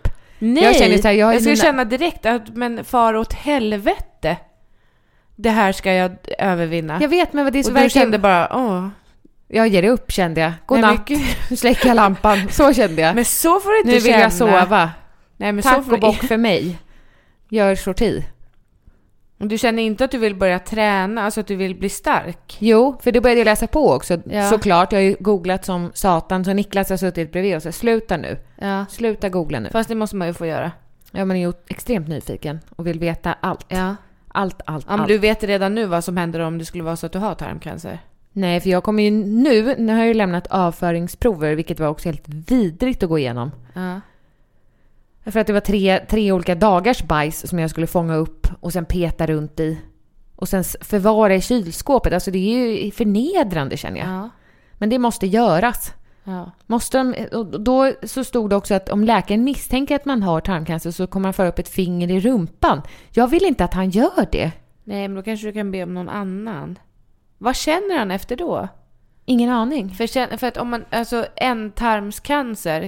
Nej, jag, känner så här, jag, jag skulle mina... känna direkt att men far åt helvete. Det här ska jag övervinna. Jag vet, men vad det är så och verkligen... du kände bara, åh. Jag ger det upp, kände jag. God Nej, natt, men... släcker jag lampan. Så kände jag. Men så får du inte nu vill känna. jag sova. Nej, men tack så får och bock för mig. Gör sorti. Du känner inte att du vill börja träna, alltså att du vill bli stark? Jo, för det började jag läsa på också. Ja. Såklart, jag har ju googlat som satan. Så Niklas har suttit bredvid och så sluta nu. Ja. Sluta googla nu. Fast det måste man ju få göra. Ja, men jag är ju extremt nyfiken och vill veta allt. Ja. Allt, allt, ja, men allt. du vet redan nu vad som händer om det skulle vara så att du har tarmcancer? Nej, för jag kommer ju nu, nu har jag ju lämnat avföringsprover, vilket var också helt vidrigt att gå igenom. Ja. För att det var tre, tre olika dagars bajs som jag skulle fånga upp och sen peta runt i. Och sen förvara i kylskåpet. Alltså det är ju förnedrande, känner jag. Ja. Men det måste göras. Ja. Måste de, och då så stod det också att om läkaren misstänker att man har tarmcancer så kommer han föra upp ett finger i rumpan. Jag vill inte att han gör det. Nej, men då kanske du kan be om någon annan. Vad känner han efter då? Ingen aning. För, för att om man, alltså en tarmscancer,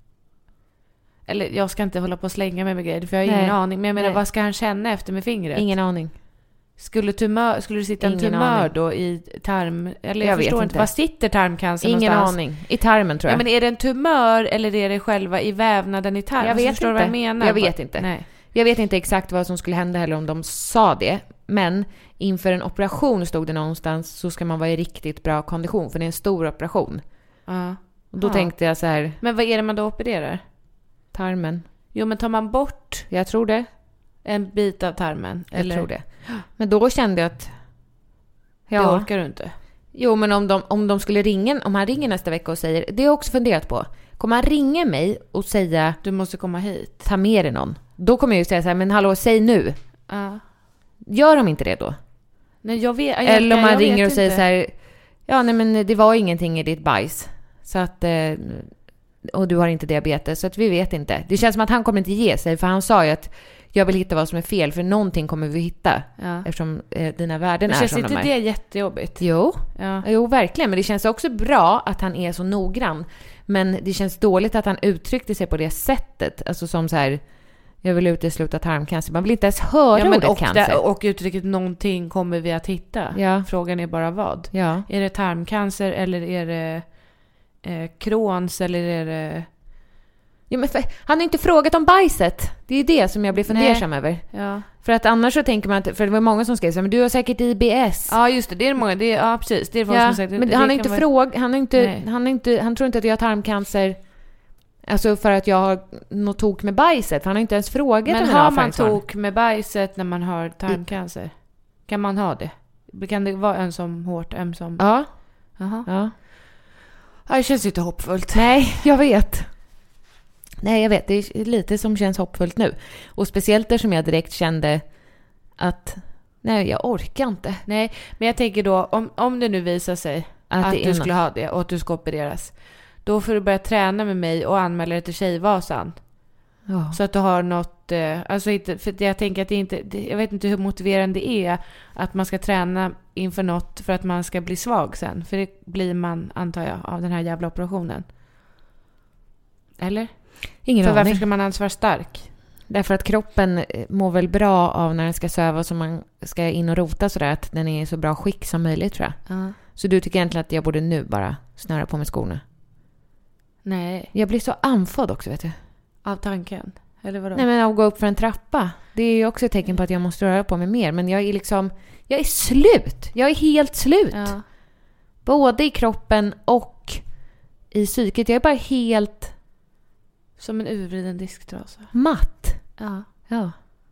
eller jag ska inte hålla på och slänga mig med grejer för jag har Nej. ingen aning. Men jag menar, Nej. vad ska han känna efter med fingret? Ingen aning. Skulle, tumör, skulle det sitta en Ingen tumör aning. då i tarm... Eller jag, Jag vet förstår inte. inte. Vad sitter tarmcancer Ingen någonstans? aning. I tarmen, tror jag. Ja, men är det en tumör eller är det själva i vävnaden i tarmen? Jag vet förstår inte. Vad jag menar? Jag vet inte. Nej. Jag vet inte exakt vad som skulle hända heller om de sa det. Men inför en operation stod det någonstans så ska man vara i riktigt bra kondition. För det är en stor operation. Ja. Och då Ja. tänkte jag så här... Men vad är det man då opererar? Tarmen. Jo, men tar man bort Jag tror det. en bit av tarmen? Jag eller? tror det. Men då kände jag att... Det Ja. orkar du inte. Jo, men om de, om de skulle ringa... Om han ringer nästa vecka och säger... Det har jag också funderat på. Kommer han ringa mig och säga... Du måste komma hit. Ta med dig någon. Då kommer jag ju säga så här... Men hallå, säg nu. Ja. Gör de inte det då? Nej, jag vet, jag, Eller om jag man vet ringer och inte. säger så här... Ja, nej, men det var ingenting i ditt bajs. Så att... Eh, och du har inte diabetes. Så att vi vet inte. Det känns som att han kommer inte ge sig. För han sa ju att... Jag vill hitta vad som är fel. För någonting kommer vi hitta. Ja. Eftersom eh, dina värden Men är känns som inte de är. det jättejobbigt? Jo. Ja. Jo, verkligen. Men det känns också bra att han är så noggrann. Men det känns dåligt att han uttryckte sig på det sättet. Alltså som så här... Jag vill utesluta tarmcancer. Man vill inte ens höra Ja, men ordet och, cancer. det, och uttrycket någonting kommer vi att hitta. Ja. Frågan är bara vad. Ja. Är det tarmcancer eller är det eh, Crohns eller är det... Ja, men för, han har inte frågat om bajset. Det är ju det som jag blir fundersam Nej. över. Ja. För att annars så tänker man att... För det var många som skrev så här, men du har säkert I B S. Ja, just det. Det är många. Det är, ja, precis. Det är folk Ja, som sagt, men det, han har det inte kan vara- frågat... Han, har inte, Nej. han, har inte, han tror inte att jag har tarmcancer... Alltså för att jag har något tok med bajset. För han har inte ens frågat Men om har jag man avföringsform. tok med bajset när man har tarmcancer? Kan man ha det? Kan det vara en som hårt, en som... Ja. Jaha. Ja. Ja, det känns inte hoppfullt. Nej, jag vet. Nej, jag vet. Det är lite som känns hoppfullt nu. Och speciellt där som jag direkt kände att... Nej, jag orkar inte. Nej, men jag tänker då, om, om det nu visar sig Att att, det är du nå- skulle ha det och att du ska opereras, då får du börja träna med mig och anmäla dig till Tjejvasan. Ja. Så att du har något... Eh, alltså inte, för jag tänker att det inte... Det, jag vet inte hur motiverande det är att man ska träna inför något för att man ska bli svag sen. För det blir man, antar jag, av den här jävla operationen. Eller? Ingen för aning. varför ska man ens vara stark? Därför att kroppen eh, mår väl bra av när den ska söva så man ska in och rota sådär att den är i så bra skick som möjligt, tror jag. Ja. Så du tycker egentligen att jag borde nu bara snöra på med skorna? Nej. Jag blir så andfådd också, vet du. Av tanken? Eller vadå? Nej, men att gå upp för en trappa. Det är ju också ett tecken på att jag måste röra på mig mer. Men jag är liksom... Jag är slut. Jag är helt slut. Ja. Både i kroppen och i psyket. Jag är bara helt Som en urvriden disktrasa. matt. Ja. Ja.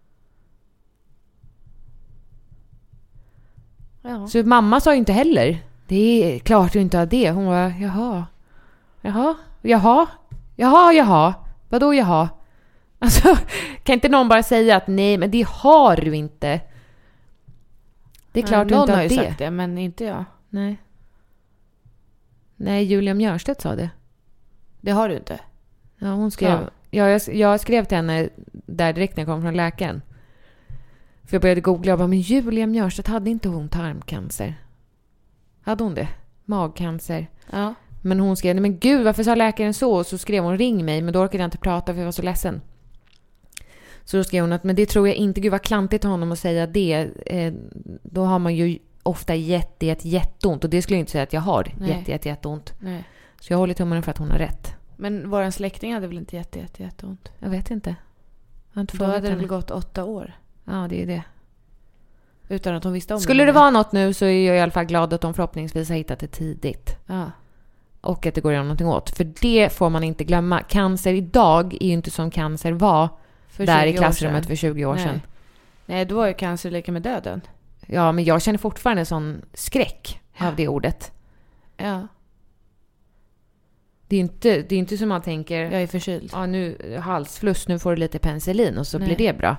Ja. Så mamma sa ju inte heller. Det är klart du inte har det. Hon var, jaha. Jaha. Jaha. Jaha, jaha. Vadå jaha? Alltså, kan inte någon bara säga att nej, men det har du inte. Det är klart du någon inte har, har ju det. sagt det, men inte jag. Nej. Nej, Julia Mjörstedt sa det. Det har du inte. Ja, hon skrev... Ja. Ja, jag, jag skrev till henne där direkt när jag kom från läkaren. För jag började googla och bara, men Julia Mjörstedt, hade inte hon tarmcancer? Hade hon det? Magcancer? Ja. Men hon skrev, nej men gud, varför sa läkaren så? Och så skrev hon, ring mig, men då orkade jag inte prata för jag var så ledsen. Så då skrev hon att men det tror jag inte, gud vad klantigt av honom att säga det. Eh, då har man ju ofta jätte, jätte, jätteont. Och det skulle jag inte säga att jag har. Nej. Jätte, jätte, jätteont. Nej. Så jag håller tummen för att hon har rätt. Men våran släkting hade väl inte jätte, jätte, jätteont? Jag vet inte. Jag har inte Då frågat hade det henne. väl gått åtta år. Ja, det är det. Utan att hon visste om det. Skulle det vara något nu så är jag i alla fall glad att de förhoppningsvis har hittat det tidigt. Ja. Och att det går att göra någonting åt. För det får man inte glömma. Cancer idag är ju inte som cancer var För där i tjugo år klassrummet sedan. för tjugo år Nej. sedan. Nej, då var ju cancer lika med döden. Ja, men jag känner fortfarande en sån skräck av det ordet. Ja. Det är inte, det är inte som man tänker... Jag är förkyld. Ja, nu halsfluss, nu får du lite penicillin och så Nej. blir det bra.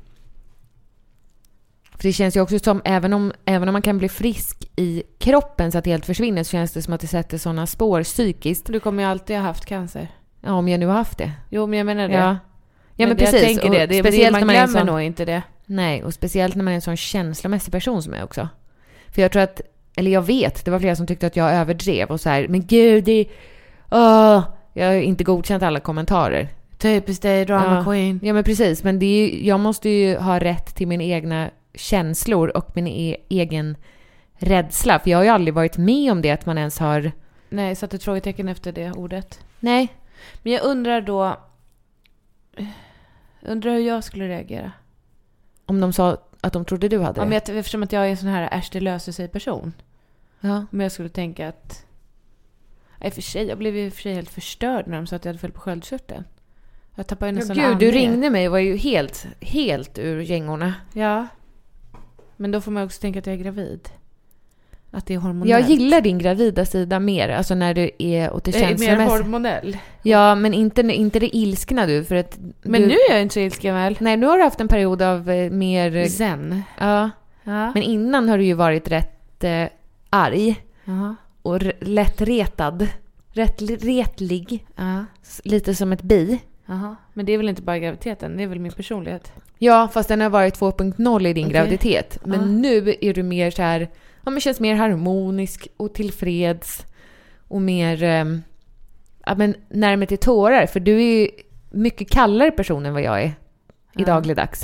För det känns ju också som, även om, även om man kan bli frisk i kroppen så att det helt försvinner, så känns det som att det sätter sådana spår psykiskt. Du kommer ju alltid ha haft cancer. Ja, om jag nu har haft det. Jo, men jag menar det. Ja, ja men, men precis. Jag tänker det. det speciellt man när man är en glömmer sån, nog inte det. Nej, och speciellt när man är en sån känslomässig person som jag också. För jag tror att, eller jag vet, det var flera som tyckte att jag överdrev och så här, men gud, det åh, jag har inte godkänt alla kommentarer. Typiskt dig, drama ja. queen. Ja, men precis. Men det är ju, jag måste ju ha rätt till mina egna känslor och min e- egen rädsla. För jag har ju aldrig varit med om det, att man ens har... Nej, satt ett frågetecken efter det ordet. Nej. Men jag undrar då... Undrar hur jag skulle reagera. Om de sa att de trodde du hade Ja, det. men jag, eftersom att jag är en sån här äsch det löser sig person. Ja. Men jag skulle tänka att... Nej, för sig, jag blev ju för sig helt förstörd när de sa att jag hade fel på sköldkörteln. Jag tappade ju nästan Gud, du andningen. ringde mig och var ju helt, helt ur gängorna. Ja. Men då får man också tänka att jag är gravid. Att det är hormonellt. Jag gillar din gravida sida mer. Alltså när du är åt det Jag är känslomässiga. mer hormonell. Ja, men inte, inte det ilskna du. För att Men du, nu är jag inte så ilsken väl? Nej, nu har du haft en period av eh, mer... Zen. Ja. Ja. Men innan har du ju varit rätt eh, arg. Ja. Och r- lätt retad. Rätt retlig. Ja. S- Lite som ett bi. Aha. Men det är väl inte bara graviditeten, det är väl min personlighet. Ja, fast den har varit två punkt noll i din Okej. graviditet. Men Ja. nu är du mer så här... Ja, men känns mer harmonisk och tillfreds. Och mer... Eh, ja, men närmare till tårar. För du är ju mycket kallare person än vad jag är i Ja. dagligdags.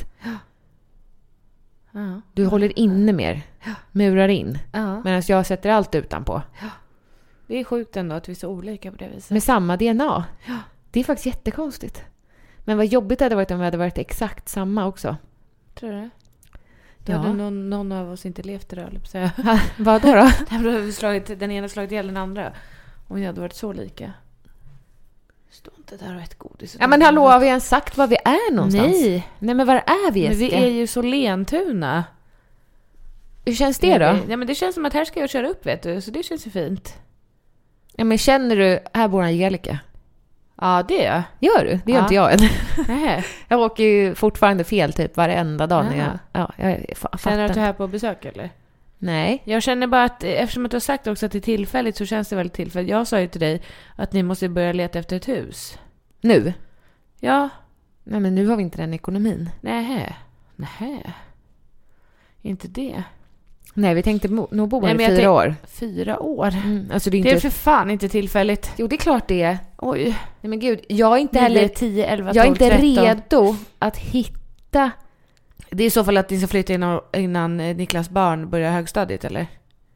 Ja. Du håller inne mer. Murar in. Ja. Medan jag sätter allt utanpå. Det är sjukt ändå att vi är så olika på det viset. Med samma D N A. Ja. Det är faktiskt jättekonstigt. Men vad jobbigt det hade varit om vi hade varit exakt samma också. Tror du det? Då Ja. hade någon, någon av oss inte levt idag, eller på att säga. Vad då då? Då hade vi slagit, den ena slagit ihjäl den andra. Om vi hade varit så lika. Stå inte där och ett godis. Ja, men hallå, har vi ens sagt var vi är någonstans? Nej. Nej, men var är vi, Men vi Jessica? är ju så Lentuna. Hur känns det då? Ja, men det känns som att här ska jag köra upp, vet du. Så det känns ju fint. Ja, men känner du, här bor Angelica? Ja, det är jag. Gör du? Det gör Ja. inte jag än. Nej. Jag åker ju fortfarande fel typ varenda dag när jag... Ja. Ja, jag fa- fattar. Känner du att du är här på besök, eller? Nej. Jag känner bara att, eftersom att du har sagt också att det är tillfälligt, så känns det väldigt tillfälligt. Jag sa ju till dig att ni måste börja leta efter ett hus. Nu? Ja. Nej, men nu har vi inte den ekonomin. Nej. Nej. Inte det. Nej, vi tänkte mo- nog bo Nej, här i men jag fyra tänk- år. Fyra år? Mm, alltså det är Det inte... är för fan inte tillfälligt. Jo, det är klart det är. Oj. Nej, men gud, jag är inte Nio, heller... tio, elva, jag är tolv, inte tretton. redo att hitta... Det är i så fall att ni ska flytta innan, innan eh, Niklas barn börjar högstadiet, eller?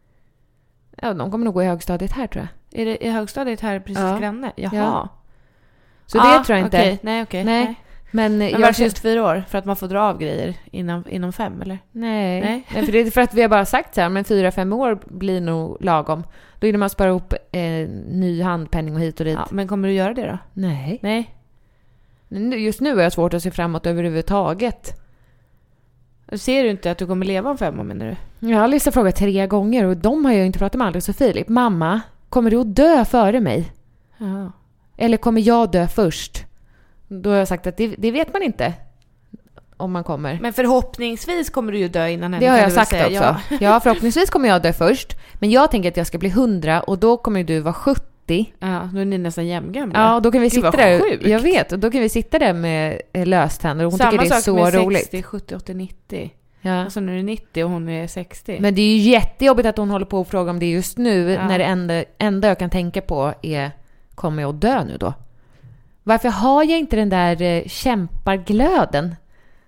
Ja, de kommer nog gå i högstadiet här, tror jag. Är det i högstadiet här precis Ja. granne? Jaha. Ja. Så Ah, det tror jag inte. Okej. Nej, okej. Nej. Nej. Men, Men jag varför känner- just fyra år? För att man får dra av grejer innan, inom fem, eller? Nej. Nej. Nej. för det är för att vi har bara sagt så här, men fyra, fem år blir nog lagom. Då är det man spara ihop eh, ny handpenning och hit och dit. Ja, men kommer du göra det då? Nej. Nej. Nu- Just nu har jag svårt att se framåt överhuvudtaget. Ser du inte att du kommer leva om fem år, menar du? Jag har Lisa frågat tre gånger och de har jag inte pratat med Alice och Filip. Mamma, kommer du att dö före mig? Ja. Eller kommer jag dö först? Då har jag sagt att det, det vet man inte om man kommer. Men förhoppningsvis kommer du ju dö innan henne. Det har kan jag du väl sagt säga. också. Ja. Ja, förhoppningsvis kommer jag dö först. Men jag tänker att jag ska bli hundra och då kommer du vara sjuttio. Ja, då är ni nästan jämngamla. Ja, och då kan vi Gud, sitta vad där. sjukt. Jag vet, och då kan vi sitta där med eh, löständer och hon Samma tycker det är sak så med roligt. sextio, sjuttio, åttio, nittio. Ja. Alltså nu är det nittio och hon är sextio. Men det är ju jättejobbigt att hon håller på och frågar om det just nu, Ja. när det enda, enda jag kan tänka på är, kommer jag att dö nu då? Varför har jag inte den där eh, kämparglöden?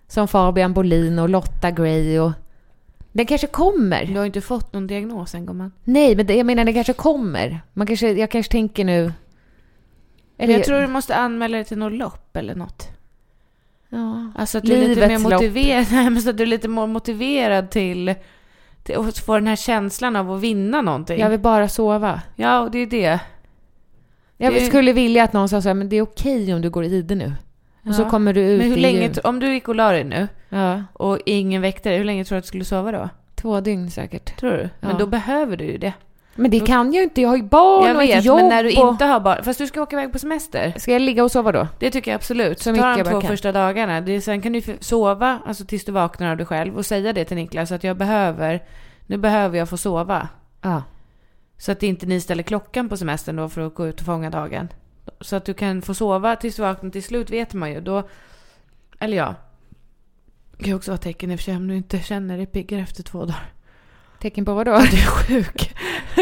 Som Fabian Bolin och Lotta Gray och... Den kanske kommer. Du har inte fått någon diagnos än, gumman. Nej, men det, jag menar det kanske kommer. Man kanske, jag kanske tänker nu... Eller jag tror du måste anmäla dig till något lopp eller något. Ja. Alltså att du är lite mer motiverad, men så att du är lite mer motiverad till, till att få den här känslan av att vinna någonting. Jag vill bara sova. Ja, och det är det. Jag det är... skulle vilja att någon sa så här, men det är okej om du går i det nu. Och ja. Så kommer du ut. Men hur i länge, jul. om du gick och la dig nu ja. och ingen väckte dig, hur länge tror du att du skulle sova då? Två dygn säkert. Tror du? Men ja. då behöver du ju det. Men det då... kan jag ju inte, jag har ju barn jag och vet, ett jobb. Men när du och... inte har barn, fast du ska åka iväg på semester. Ska jag ligga och sova då? Det tycker jag absolut. Så ta de två kan. första dagarna. Det är, sen kan du sova alltså, tills du vaknar av dig själv och säga det till Niklas att jag behöver, nu behöver jag få sova. Ja. Så att inte ni ställer klockan på semestern då för att gå ut och fånga dagen. Så att du kan få sova tills du vaknar. Till slut vet man ju. Då, eller ja. Det kan också vara tecken i och för sig om du inte känner dig piggare efter två dagar. Tecken på vad då? Du är sjuk.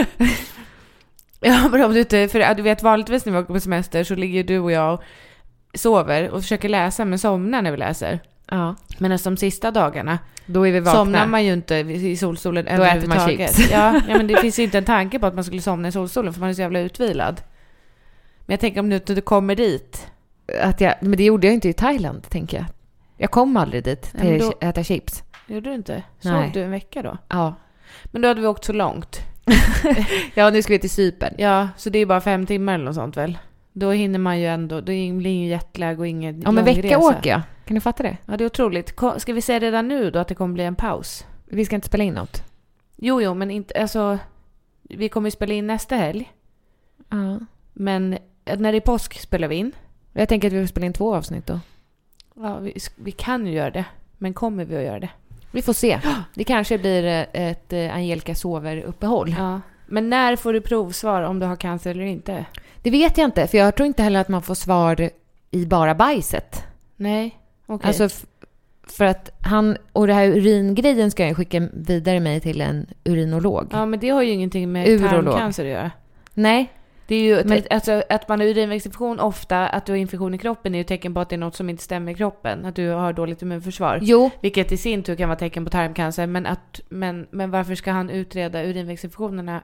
Ja, men om du inte... För du vet, vanligtvis när vi åker på semester så ligger du och jag och sover och försöker läsa men somnar när vi läser. Ja. Men alltså de sista dagarna då är vi vakna. Somnar man ju inte i solstolen då äter man chips. Ja, ja, men det finns ju inte en tanke på att man skulle somna i solstolen för man är så jävla utvilad. Men jag tänker om du inte kommer dit. Att jag, men det gjorde jag inte i Thailand, tänker jag. Jag kom aldrig dit till då, att äta chips. Gjorde du inte? Sov Nej. du en vecka då? Ja. Men då hade vi åkt så långt. Ja, nu ska vi till Cypern. Ja, så det är bara fem timmar eller något sånt väl? Då hinner man ju ändå, då blir det ingen jetlag och ingen ja, men vecka resa. Åker jag. Kan du fatta det? Ja, det är otroligt. Ska vi säga redan nu då att det kommer bli en paus? Vi ska inte spela in något. Jo, jo, men inte, alltså, vi kommer ju spela in nästa helg. Ja. Men när det är påsk spelar vi in. Jag tänker att vi får spela in två avsnitt då. Ja, vi, vi kan ju göra det. Men kommer vi att göra det? Vi får se. Det kanske blir ett Angelica sover-uppehåll. Ja. Men när får du provsvar om du har cancer eller inte? Det vet jag inte, för jag tror inte heller att man får svar i bara bajset. Nej, okej. Okay. Alltså f- för att han, och det här uringrejen ska jag skicka vidare mig till en urinolog. Ja, men det har ju ingenting med urolog. Tarmcancer att göra. Nej. Det är ju, men, alltså, att man har urinvägsinfektion ofta, att du har infektion i kroppen är ju tecken på att det är något som inte stämmer i kroppen. Att du har dåligt immunförsvar. Jo. Vilket i sin tur kan vara tecken på tarmcancer. Men, att, men, men varför ska han utreda urinvägsinfektionerna?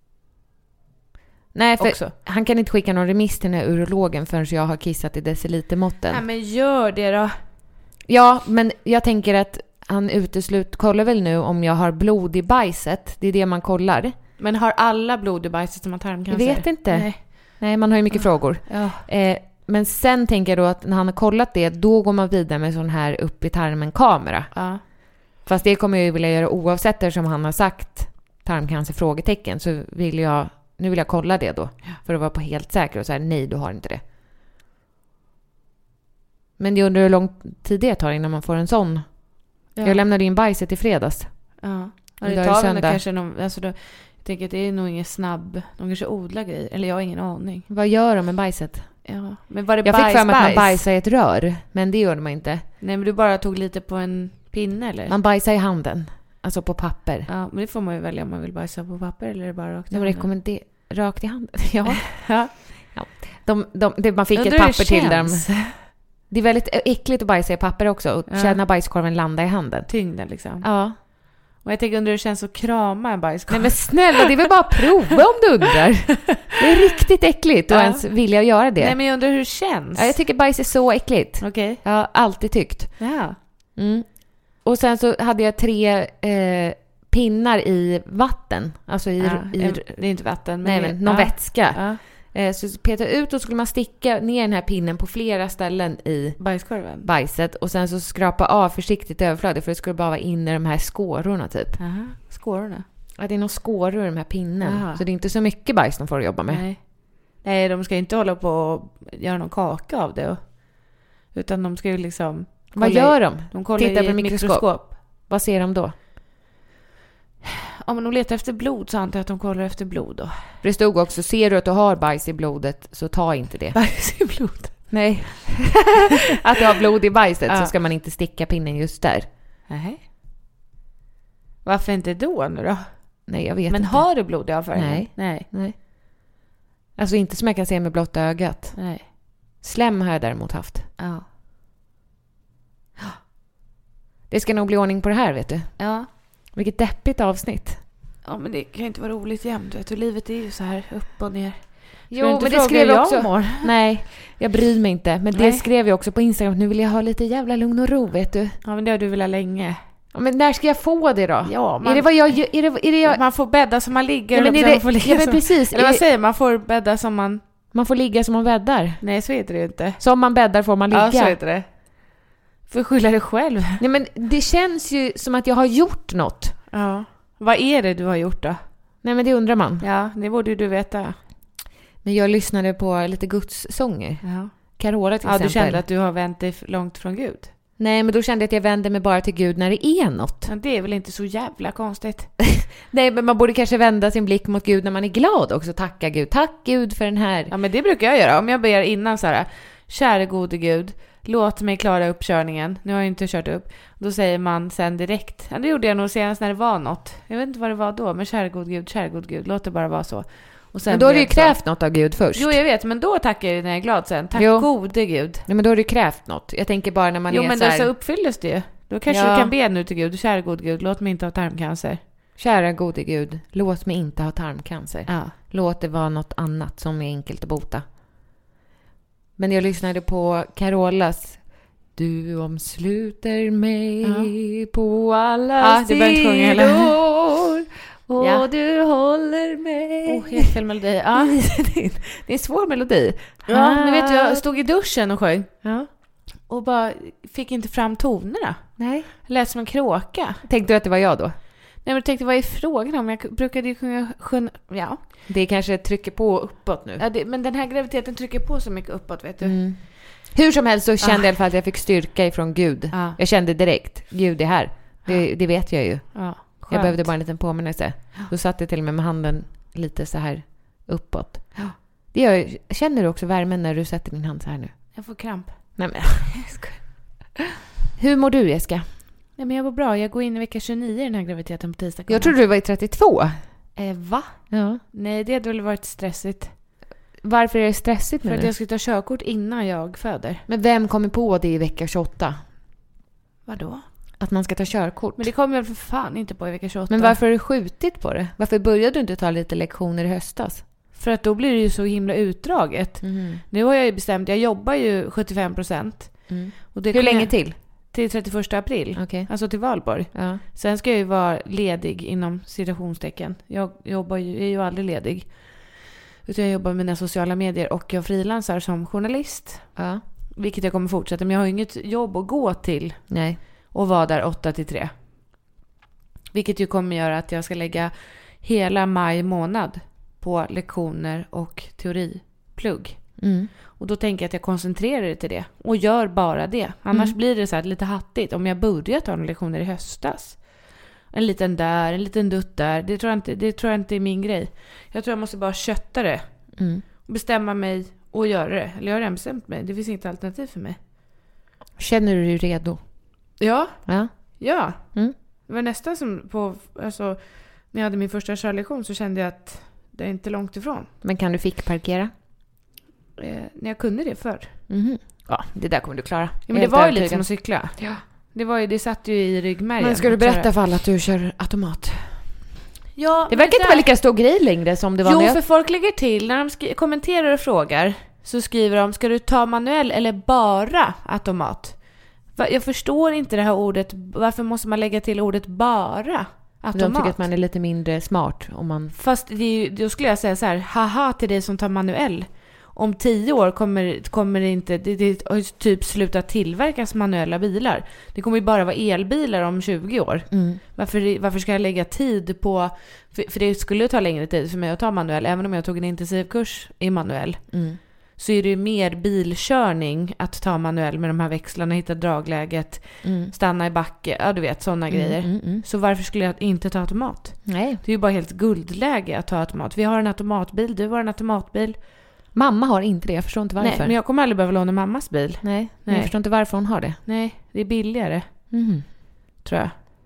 Nej, för också? Han kan inte skicka någon remiss till den här urologen förrän jag har kissat i decilitermåtten. Nej, men gör det då. Ja, men jag tänker att han uteslut kollar väl nu om jag har blod i bajset. Det är det man kollar. Men har alla blod i bajset som har tarmcancer? Jag vet inte. Nej, Nej man har ju mycket ja. frågor. Ja. Eh, men sen tänker jag då att när han har kollat det, då går man vidare med sån här upp i tarmen-kamera. Ja. Fast det kommer jag ju vilja göra oavsett eftersom han har sagt tarmcancer frågetecken, så vill jag, nu vill jag kolla det då. Ja. För att vara på helt säker och säga nej, du har inte det. Men jag undrar hur lång tid det tar innan man får en sån. Ja. Jag lämnade in bajset i fredags. Ja. Ja, det tar väl kanske någon, alltså då, jag tänker att det är nog ingen snabb, de kanske odlar grejer, eller jag har ingen aning. Vad gör de med bajset? Ja, men var det jag bajs, fick för mig att man bajs? bajsar i ett rör, men det gjorde man inte. Nej, men du bara tog lite på en pinne eller? Man bajsar i handen, alltså på papper. Ja, men det får man ju välja om man vill bajsa på papper eller bara rakt i de handen. Rekommenderar rakt i handen. Ja. Ja. Ja. De, de, de, man fick Undrar ett papper det till dem. Det är väldigt äckligt att bajsa i papper också och ja. Känna bajskorven landa i handen. Tyngden liksom. Ja. Och jag tänker, undrar hur det känns att krama en bajskorv. Nej men snälla, det är väl bara att prova om du undrar. Det är riktigt äckligt att ja. Ens vilja göra det. Nej, men jag undrar hur det känns. Ja, jag tycker bajs är så äckligt. Okej. Okay. Jag har alltid tyckt. Ja. Mm. Och sen så hade jag tre eh, pinnar i vatten. Alltså i... Ja, i det är inte vatten. Men nej, men någon ja. vätska. Ja. Eh, så petade ut och skulle man sticka ner den här pinnen på flera ställen i bajskorven. Bajset. Och sen så skrapa av försiktigt överflödet för det skulle bara vara inne i de här skårorna typ. Aha. Skårorna? Ja, det är någon skåror i de här pinnen. Aha. Så det är inte så mycket bajs de får jobba med. Nej. Nej, de ska inte hålla på och göra någon kaka av det. Utan de ska ju liksom... Vad gör de? De kollar Tittar i på ett mikroskop. mikroskop. Vad ser de då? Om de letar efter blod så antar jag att de kollar efter blod då. Det stod också, ser du att du har bajs i blodet så ta inte det. Bajs i blodet? Nej. Att du har blod i bajset ja. Så ska man inte sticka pinnen just där. Nej. Varför inte då nu då? Nej, jag vet Men inte. har du blod i avföringen? Nej. Nej. Nej. Alltså inte som jag kan se med blotta ögat. Nej. Slem har jag däremot haft. Ja. Det ska nog bli ordning på det här, vet du. Ja. Vilket deppigt avsnitt. Ja, men det kan ju inte vara roligt jämt, vet du. Livet är ju så här upp och ner. Jo, men det skrev jag också. Mår? Nej, jag bryr mig inte. Men Nej. Det skrev jag också på Instagram. Nu vill jag ha lite jävla lugn och ro, vet du. Ja, men det har du velat ha länge. Ja, men när ska jag få det då? Ja, man, är det vad jag, är det, är det jag... Man får bädda som man ligger. Ja, men, eller det, får ligga ja, men som... precis. Eller vad säger man? Man får bädda som man... Man får ligga som man bäddar. Nej, så heter det inte. Som man bäddar får man ligga. Ja, så heter det. Får skylla dig själv. Nej, men det känns ju som att jag har gjort något. Ja. Vad är det du har gjort då? Nej, men det undrar man. Ja, det borde ju du veta. Men jag lyssnade på lite Guds sånger. Ja. Carola till ja, exempel. Du kände att du har vänt dig långt från Gud? Nej, men då kände jag att jag vänder mig bara till Gud när det är något. Ja, det är väl inte så jävla konstigt. Nej, men man borde kanske vända sin blick mot Gud när man är glad också. Tacka Gud. Tack Gud för den här. Ja, men det brukar jag göra. Om jag ber innan så här: käre gode Gud, låt mig klara uppkörningen. Nu har jag inte kört upp. Då säger man sen direkt. Ja, det gjorde jag nog senast när det var något. Jag vet inte vad det var då. Men käre gode Gud, käre gode Gud. Låt det bara vara så. Och sen men då har du ju krävt något av Gud först. Jo, jag vet. Men då tackar jag när jag är glad sen. Tack jo. gode Gud. Nej, men då har du krävt något. Jag tänker bara när man jo, är men så här... då så uppfylls det ju. Då kanske ja. du kan be nu till Gud. Kära gode Gud, låt mig inte ha tarmcancer. Kära gode Gud, låt mig inte ha tarmcancer. Ja. Låt det vara något annat som är enkelt att bota. Men jag lyssnade på Carolas Du omsluter mig ja. på alla ja, sidor. Och ja. du håller mig. Oh, helt fel melodi. Ja. det är en svår melodi. Ja, ah. men vet du, jag stod i duschen och sjöng. Ja. Och bara fick inte fram tonerna. Nej. Lät som en kråka. Tänkte du att det var jag då? Nej, men jag tänkte, vad är frågan om? Jag brukade ju kunna sjunga... Ja. Det kanske trycker på uppåt nu. Ja, det, men den här graviditeten trycker på så mycket uppåt, vet du. Mm. Hur som helst så kände ah. jag i alla fall att jag fick styrka ifrån Gud. Ah. Jag kände direkt, Gud är här. Det, ah. det vet jag ju. Ah. Jag behövde bara en liten påminnelse. Då satt jag till och med med handen lite så här uppåt. Ja. Det gör, känner du också värmen när du sätter din hand så här nu? Jag får kramp. Nej, men. Hur mår du, Jessica? Nej, men jag mår bra. Jag går in i vecka tjugonio i den här graviditeten på tisdag. Jag trodde du var i trettiotvå. Eh, va? Ja. Nej, det hade väl varit stressigt. Varför är det stressigt nu? För att jag ska ta körkort innan jag föder. Men vem kommer på det i vecka tjugoåtta? Vadå? Att man ska ta körkort. Men det kommer jag för fan inte på i vecka tjugoåtta. Men varför har du skjutit på det? Varför började du inte ta lite lektioner i höstas? För att då blir det ju så himla utdraget. Mm. Nu har jag ju bestämt, jag jobbar ju sjuttiofem procent. Mm. Och det Hur länge jag, till? Till trettioförsta april. Okay. Alltså till Valborg. Ja. Sen ska jag ju vara ledig inom citationstecken. Jag jobbar ju, är ju aldrig ledig. Utan jag jobbar med mina sociala medier och jag frilansar som journalist. Ja. Vilket jag kommer fortsätta. Men jag har ju inget jobb att gå till. Nej. Och vara där åtta till tre. Vilket ju kommer göra att jag ska lägga hela maj månad på lektioner och teoriplugg. Mm. Och då tänker jag att jag koncentrerar det till det. Och gör bara det. Annars mm. blir det så här lite hattigt. Om jag börjar ta några lektioner i höstas. En liten där, en liten dutt där. Det tror jag inte, det tror jag inte är min grej. Jag tror jag måste bara kötta det. Mm. Och bestämma mig och göra det. Eller jag har redan bestämt mig. Det finns inget alternativ för mig. Känner du dig redo? Ja. Ja. Ja. Mm. Det var nästan som på... Alltså, när jag hade min första körlektion så kände jag att det är inte långt ifrån. Men kan du fick parkera? Eh, när jag kunde det förr. Mm. Ja, det där kommer du klara. Ja, men det var ju lite som att cykla. Ja. Det, var ju, det satt ju i ryggmärgen. Men ska du berätta för alla att du kör automat? Ja, det verkar det inte vara lika stor grej längre som det var. Jo, när jag... för folk lägger till. När de sk- kommenterar och frågar så skriver de, ska du ta manuell eller bara automat? Jag förstår inte det här ordet. Varför måste man lägga till ordet bara automat? De tycker att man är lite mindre smart om man... Fast det är ju, då skulle jag säga så här, haha till dig som tar manuell. Om tio år kommer, kommer det inte, det, det har typ slutat tillverkas manuella bilar. Det kommer ju bara vara elbilar om tjugo år. Mm. Varför, varför ska jag lägga tid på, för, för det skulle ta längre tid för mig att ta manuell. Även om jag tog en intensivkurs i manuell. Mm. Så är det ju mer bilkörning att ta manuell med de här växlarna, hitta dragläget, mm. stanna i backe, ja du vet, sådana mm, grejer. Mm, mm. Så varför skulle jag inte ta automat? Nej. Det är ju bara helt guldläge att ta automat. Vi har en automatbil, du har en automatbil. Mamma har inte det, jag förstår inte varför. Nej, men jag kommer aldrig behöva låna mammas bil. Nej, Nej. Jag förstår inte varför hon har det. Nej, det är billigare. Mm. Tror jag.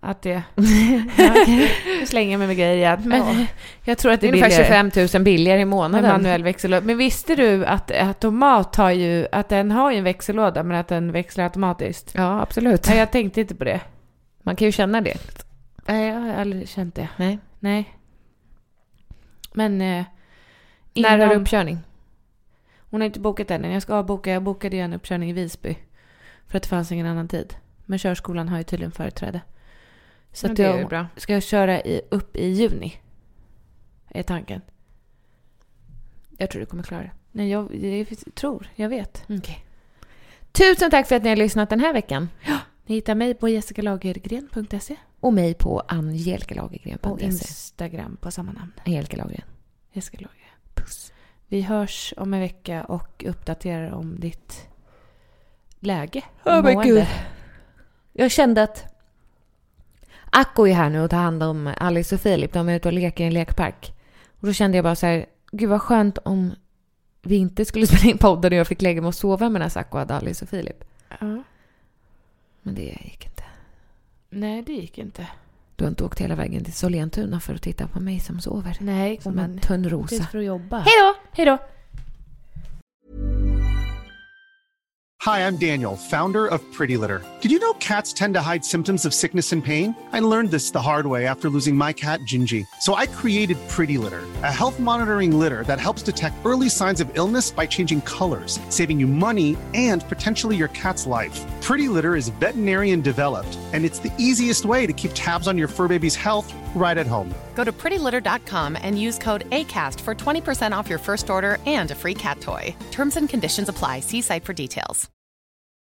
att det... Jag slänger mig med grejer igen. Men Ja. jag tror att det är Ungefär billigare tjugofem tusen billigare i med månaden. manuell växellåda. Men visste du att automat har ju... Att den har ju en växellåda, men att den växlar automatiskt? Ja, absolut. Nej, jag tänkte inte på det. Man kan ju känna det. Nej, jag har aldrig känt det. Nej. Nej. Men... Eh, När har innan- du uppkörning? Hon har inte bokat än. Jag ska boka. Jag bokade ju en uppkörning i Visby. För att det fanns ingen annan tid. Men körskolan har ju tydligen företräde. Så Ja, att det är ju jag bra. ska jag köra i, upp i juni. Är tanken. Jag tror du kommer klara det. Nej, jag, jag tror. Jag vet. Okej. Tusen tack för att ni har lyssnat den här veckan. Ni hittar mig på jessica lagergren punkt se. Och mig på angelikalagegren På punkt se. Instagram på samma namn. Angelica Lagergren. Jessica Lagergren. Puss. Vi hörs om en vecka och uppdaterar om ditt läge. Åh, men mående. gud. Jag kände att Akko är här nu och tar hand om Alice och Filip. De är ute och leker i en lekpark. Och då kände jag bara så här, gud vad skönt om vi inte skulle spela in podden och jag fick lägga mig och sova medan Akko hade Alice och Filip. Ja. Men det gick inte. Nej, det gick inte. Du har inte åkt hela vägen till Sollentuna för att titta på mig som sover. Nej, Som en tunn rosa. Det är för att jobba. Hej då! Hej då! Hi, I'm Daniel, founder of Pretty Litter. Did you know cats tend to hide symptoms of sickness and pain? I learned this the hard way after losing my cat, Gingy. So I created Pretty Litter, a health monitoring litter that helps detect early signs of illness by changing colors, saving you money and potentially your cat's life. Pretty Litter is veterinarian developed, and it's the easiest way to keep tabs on your fur baby's health right at home. Go to pretty litter dot com and use code ACAST for twenty percent off your first order and a free cat toy. Terms and conditions apply. See site for details.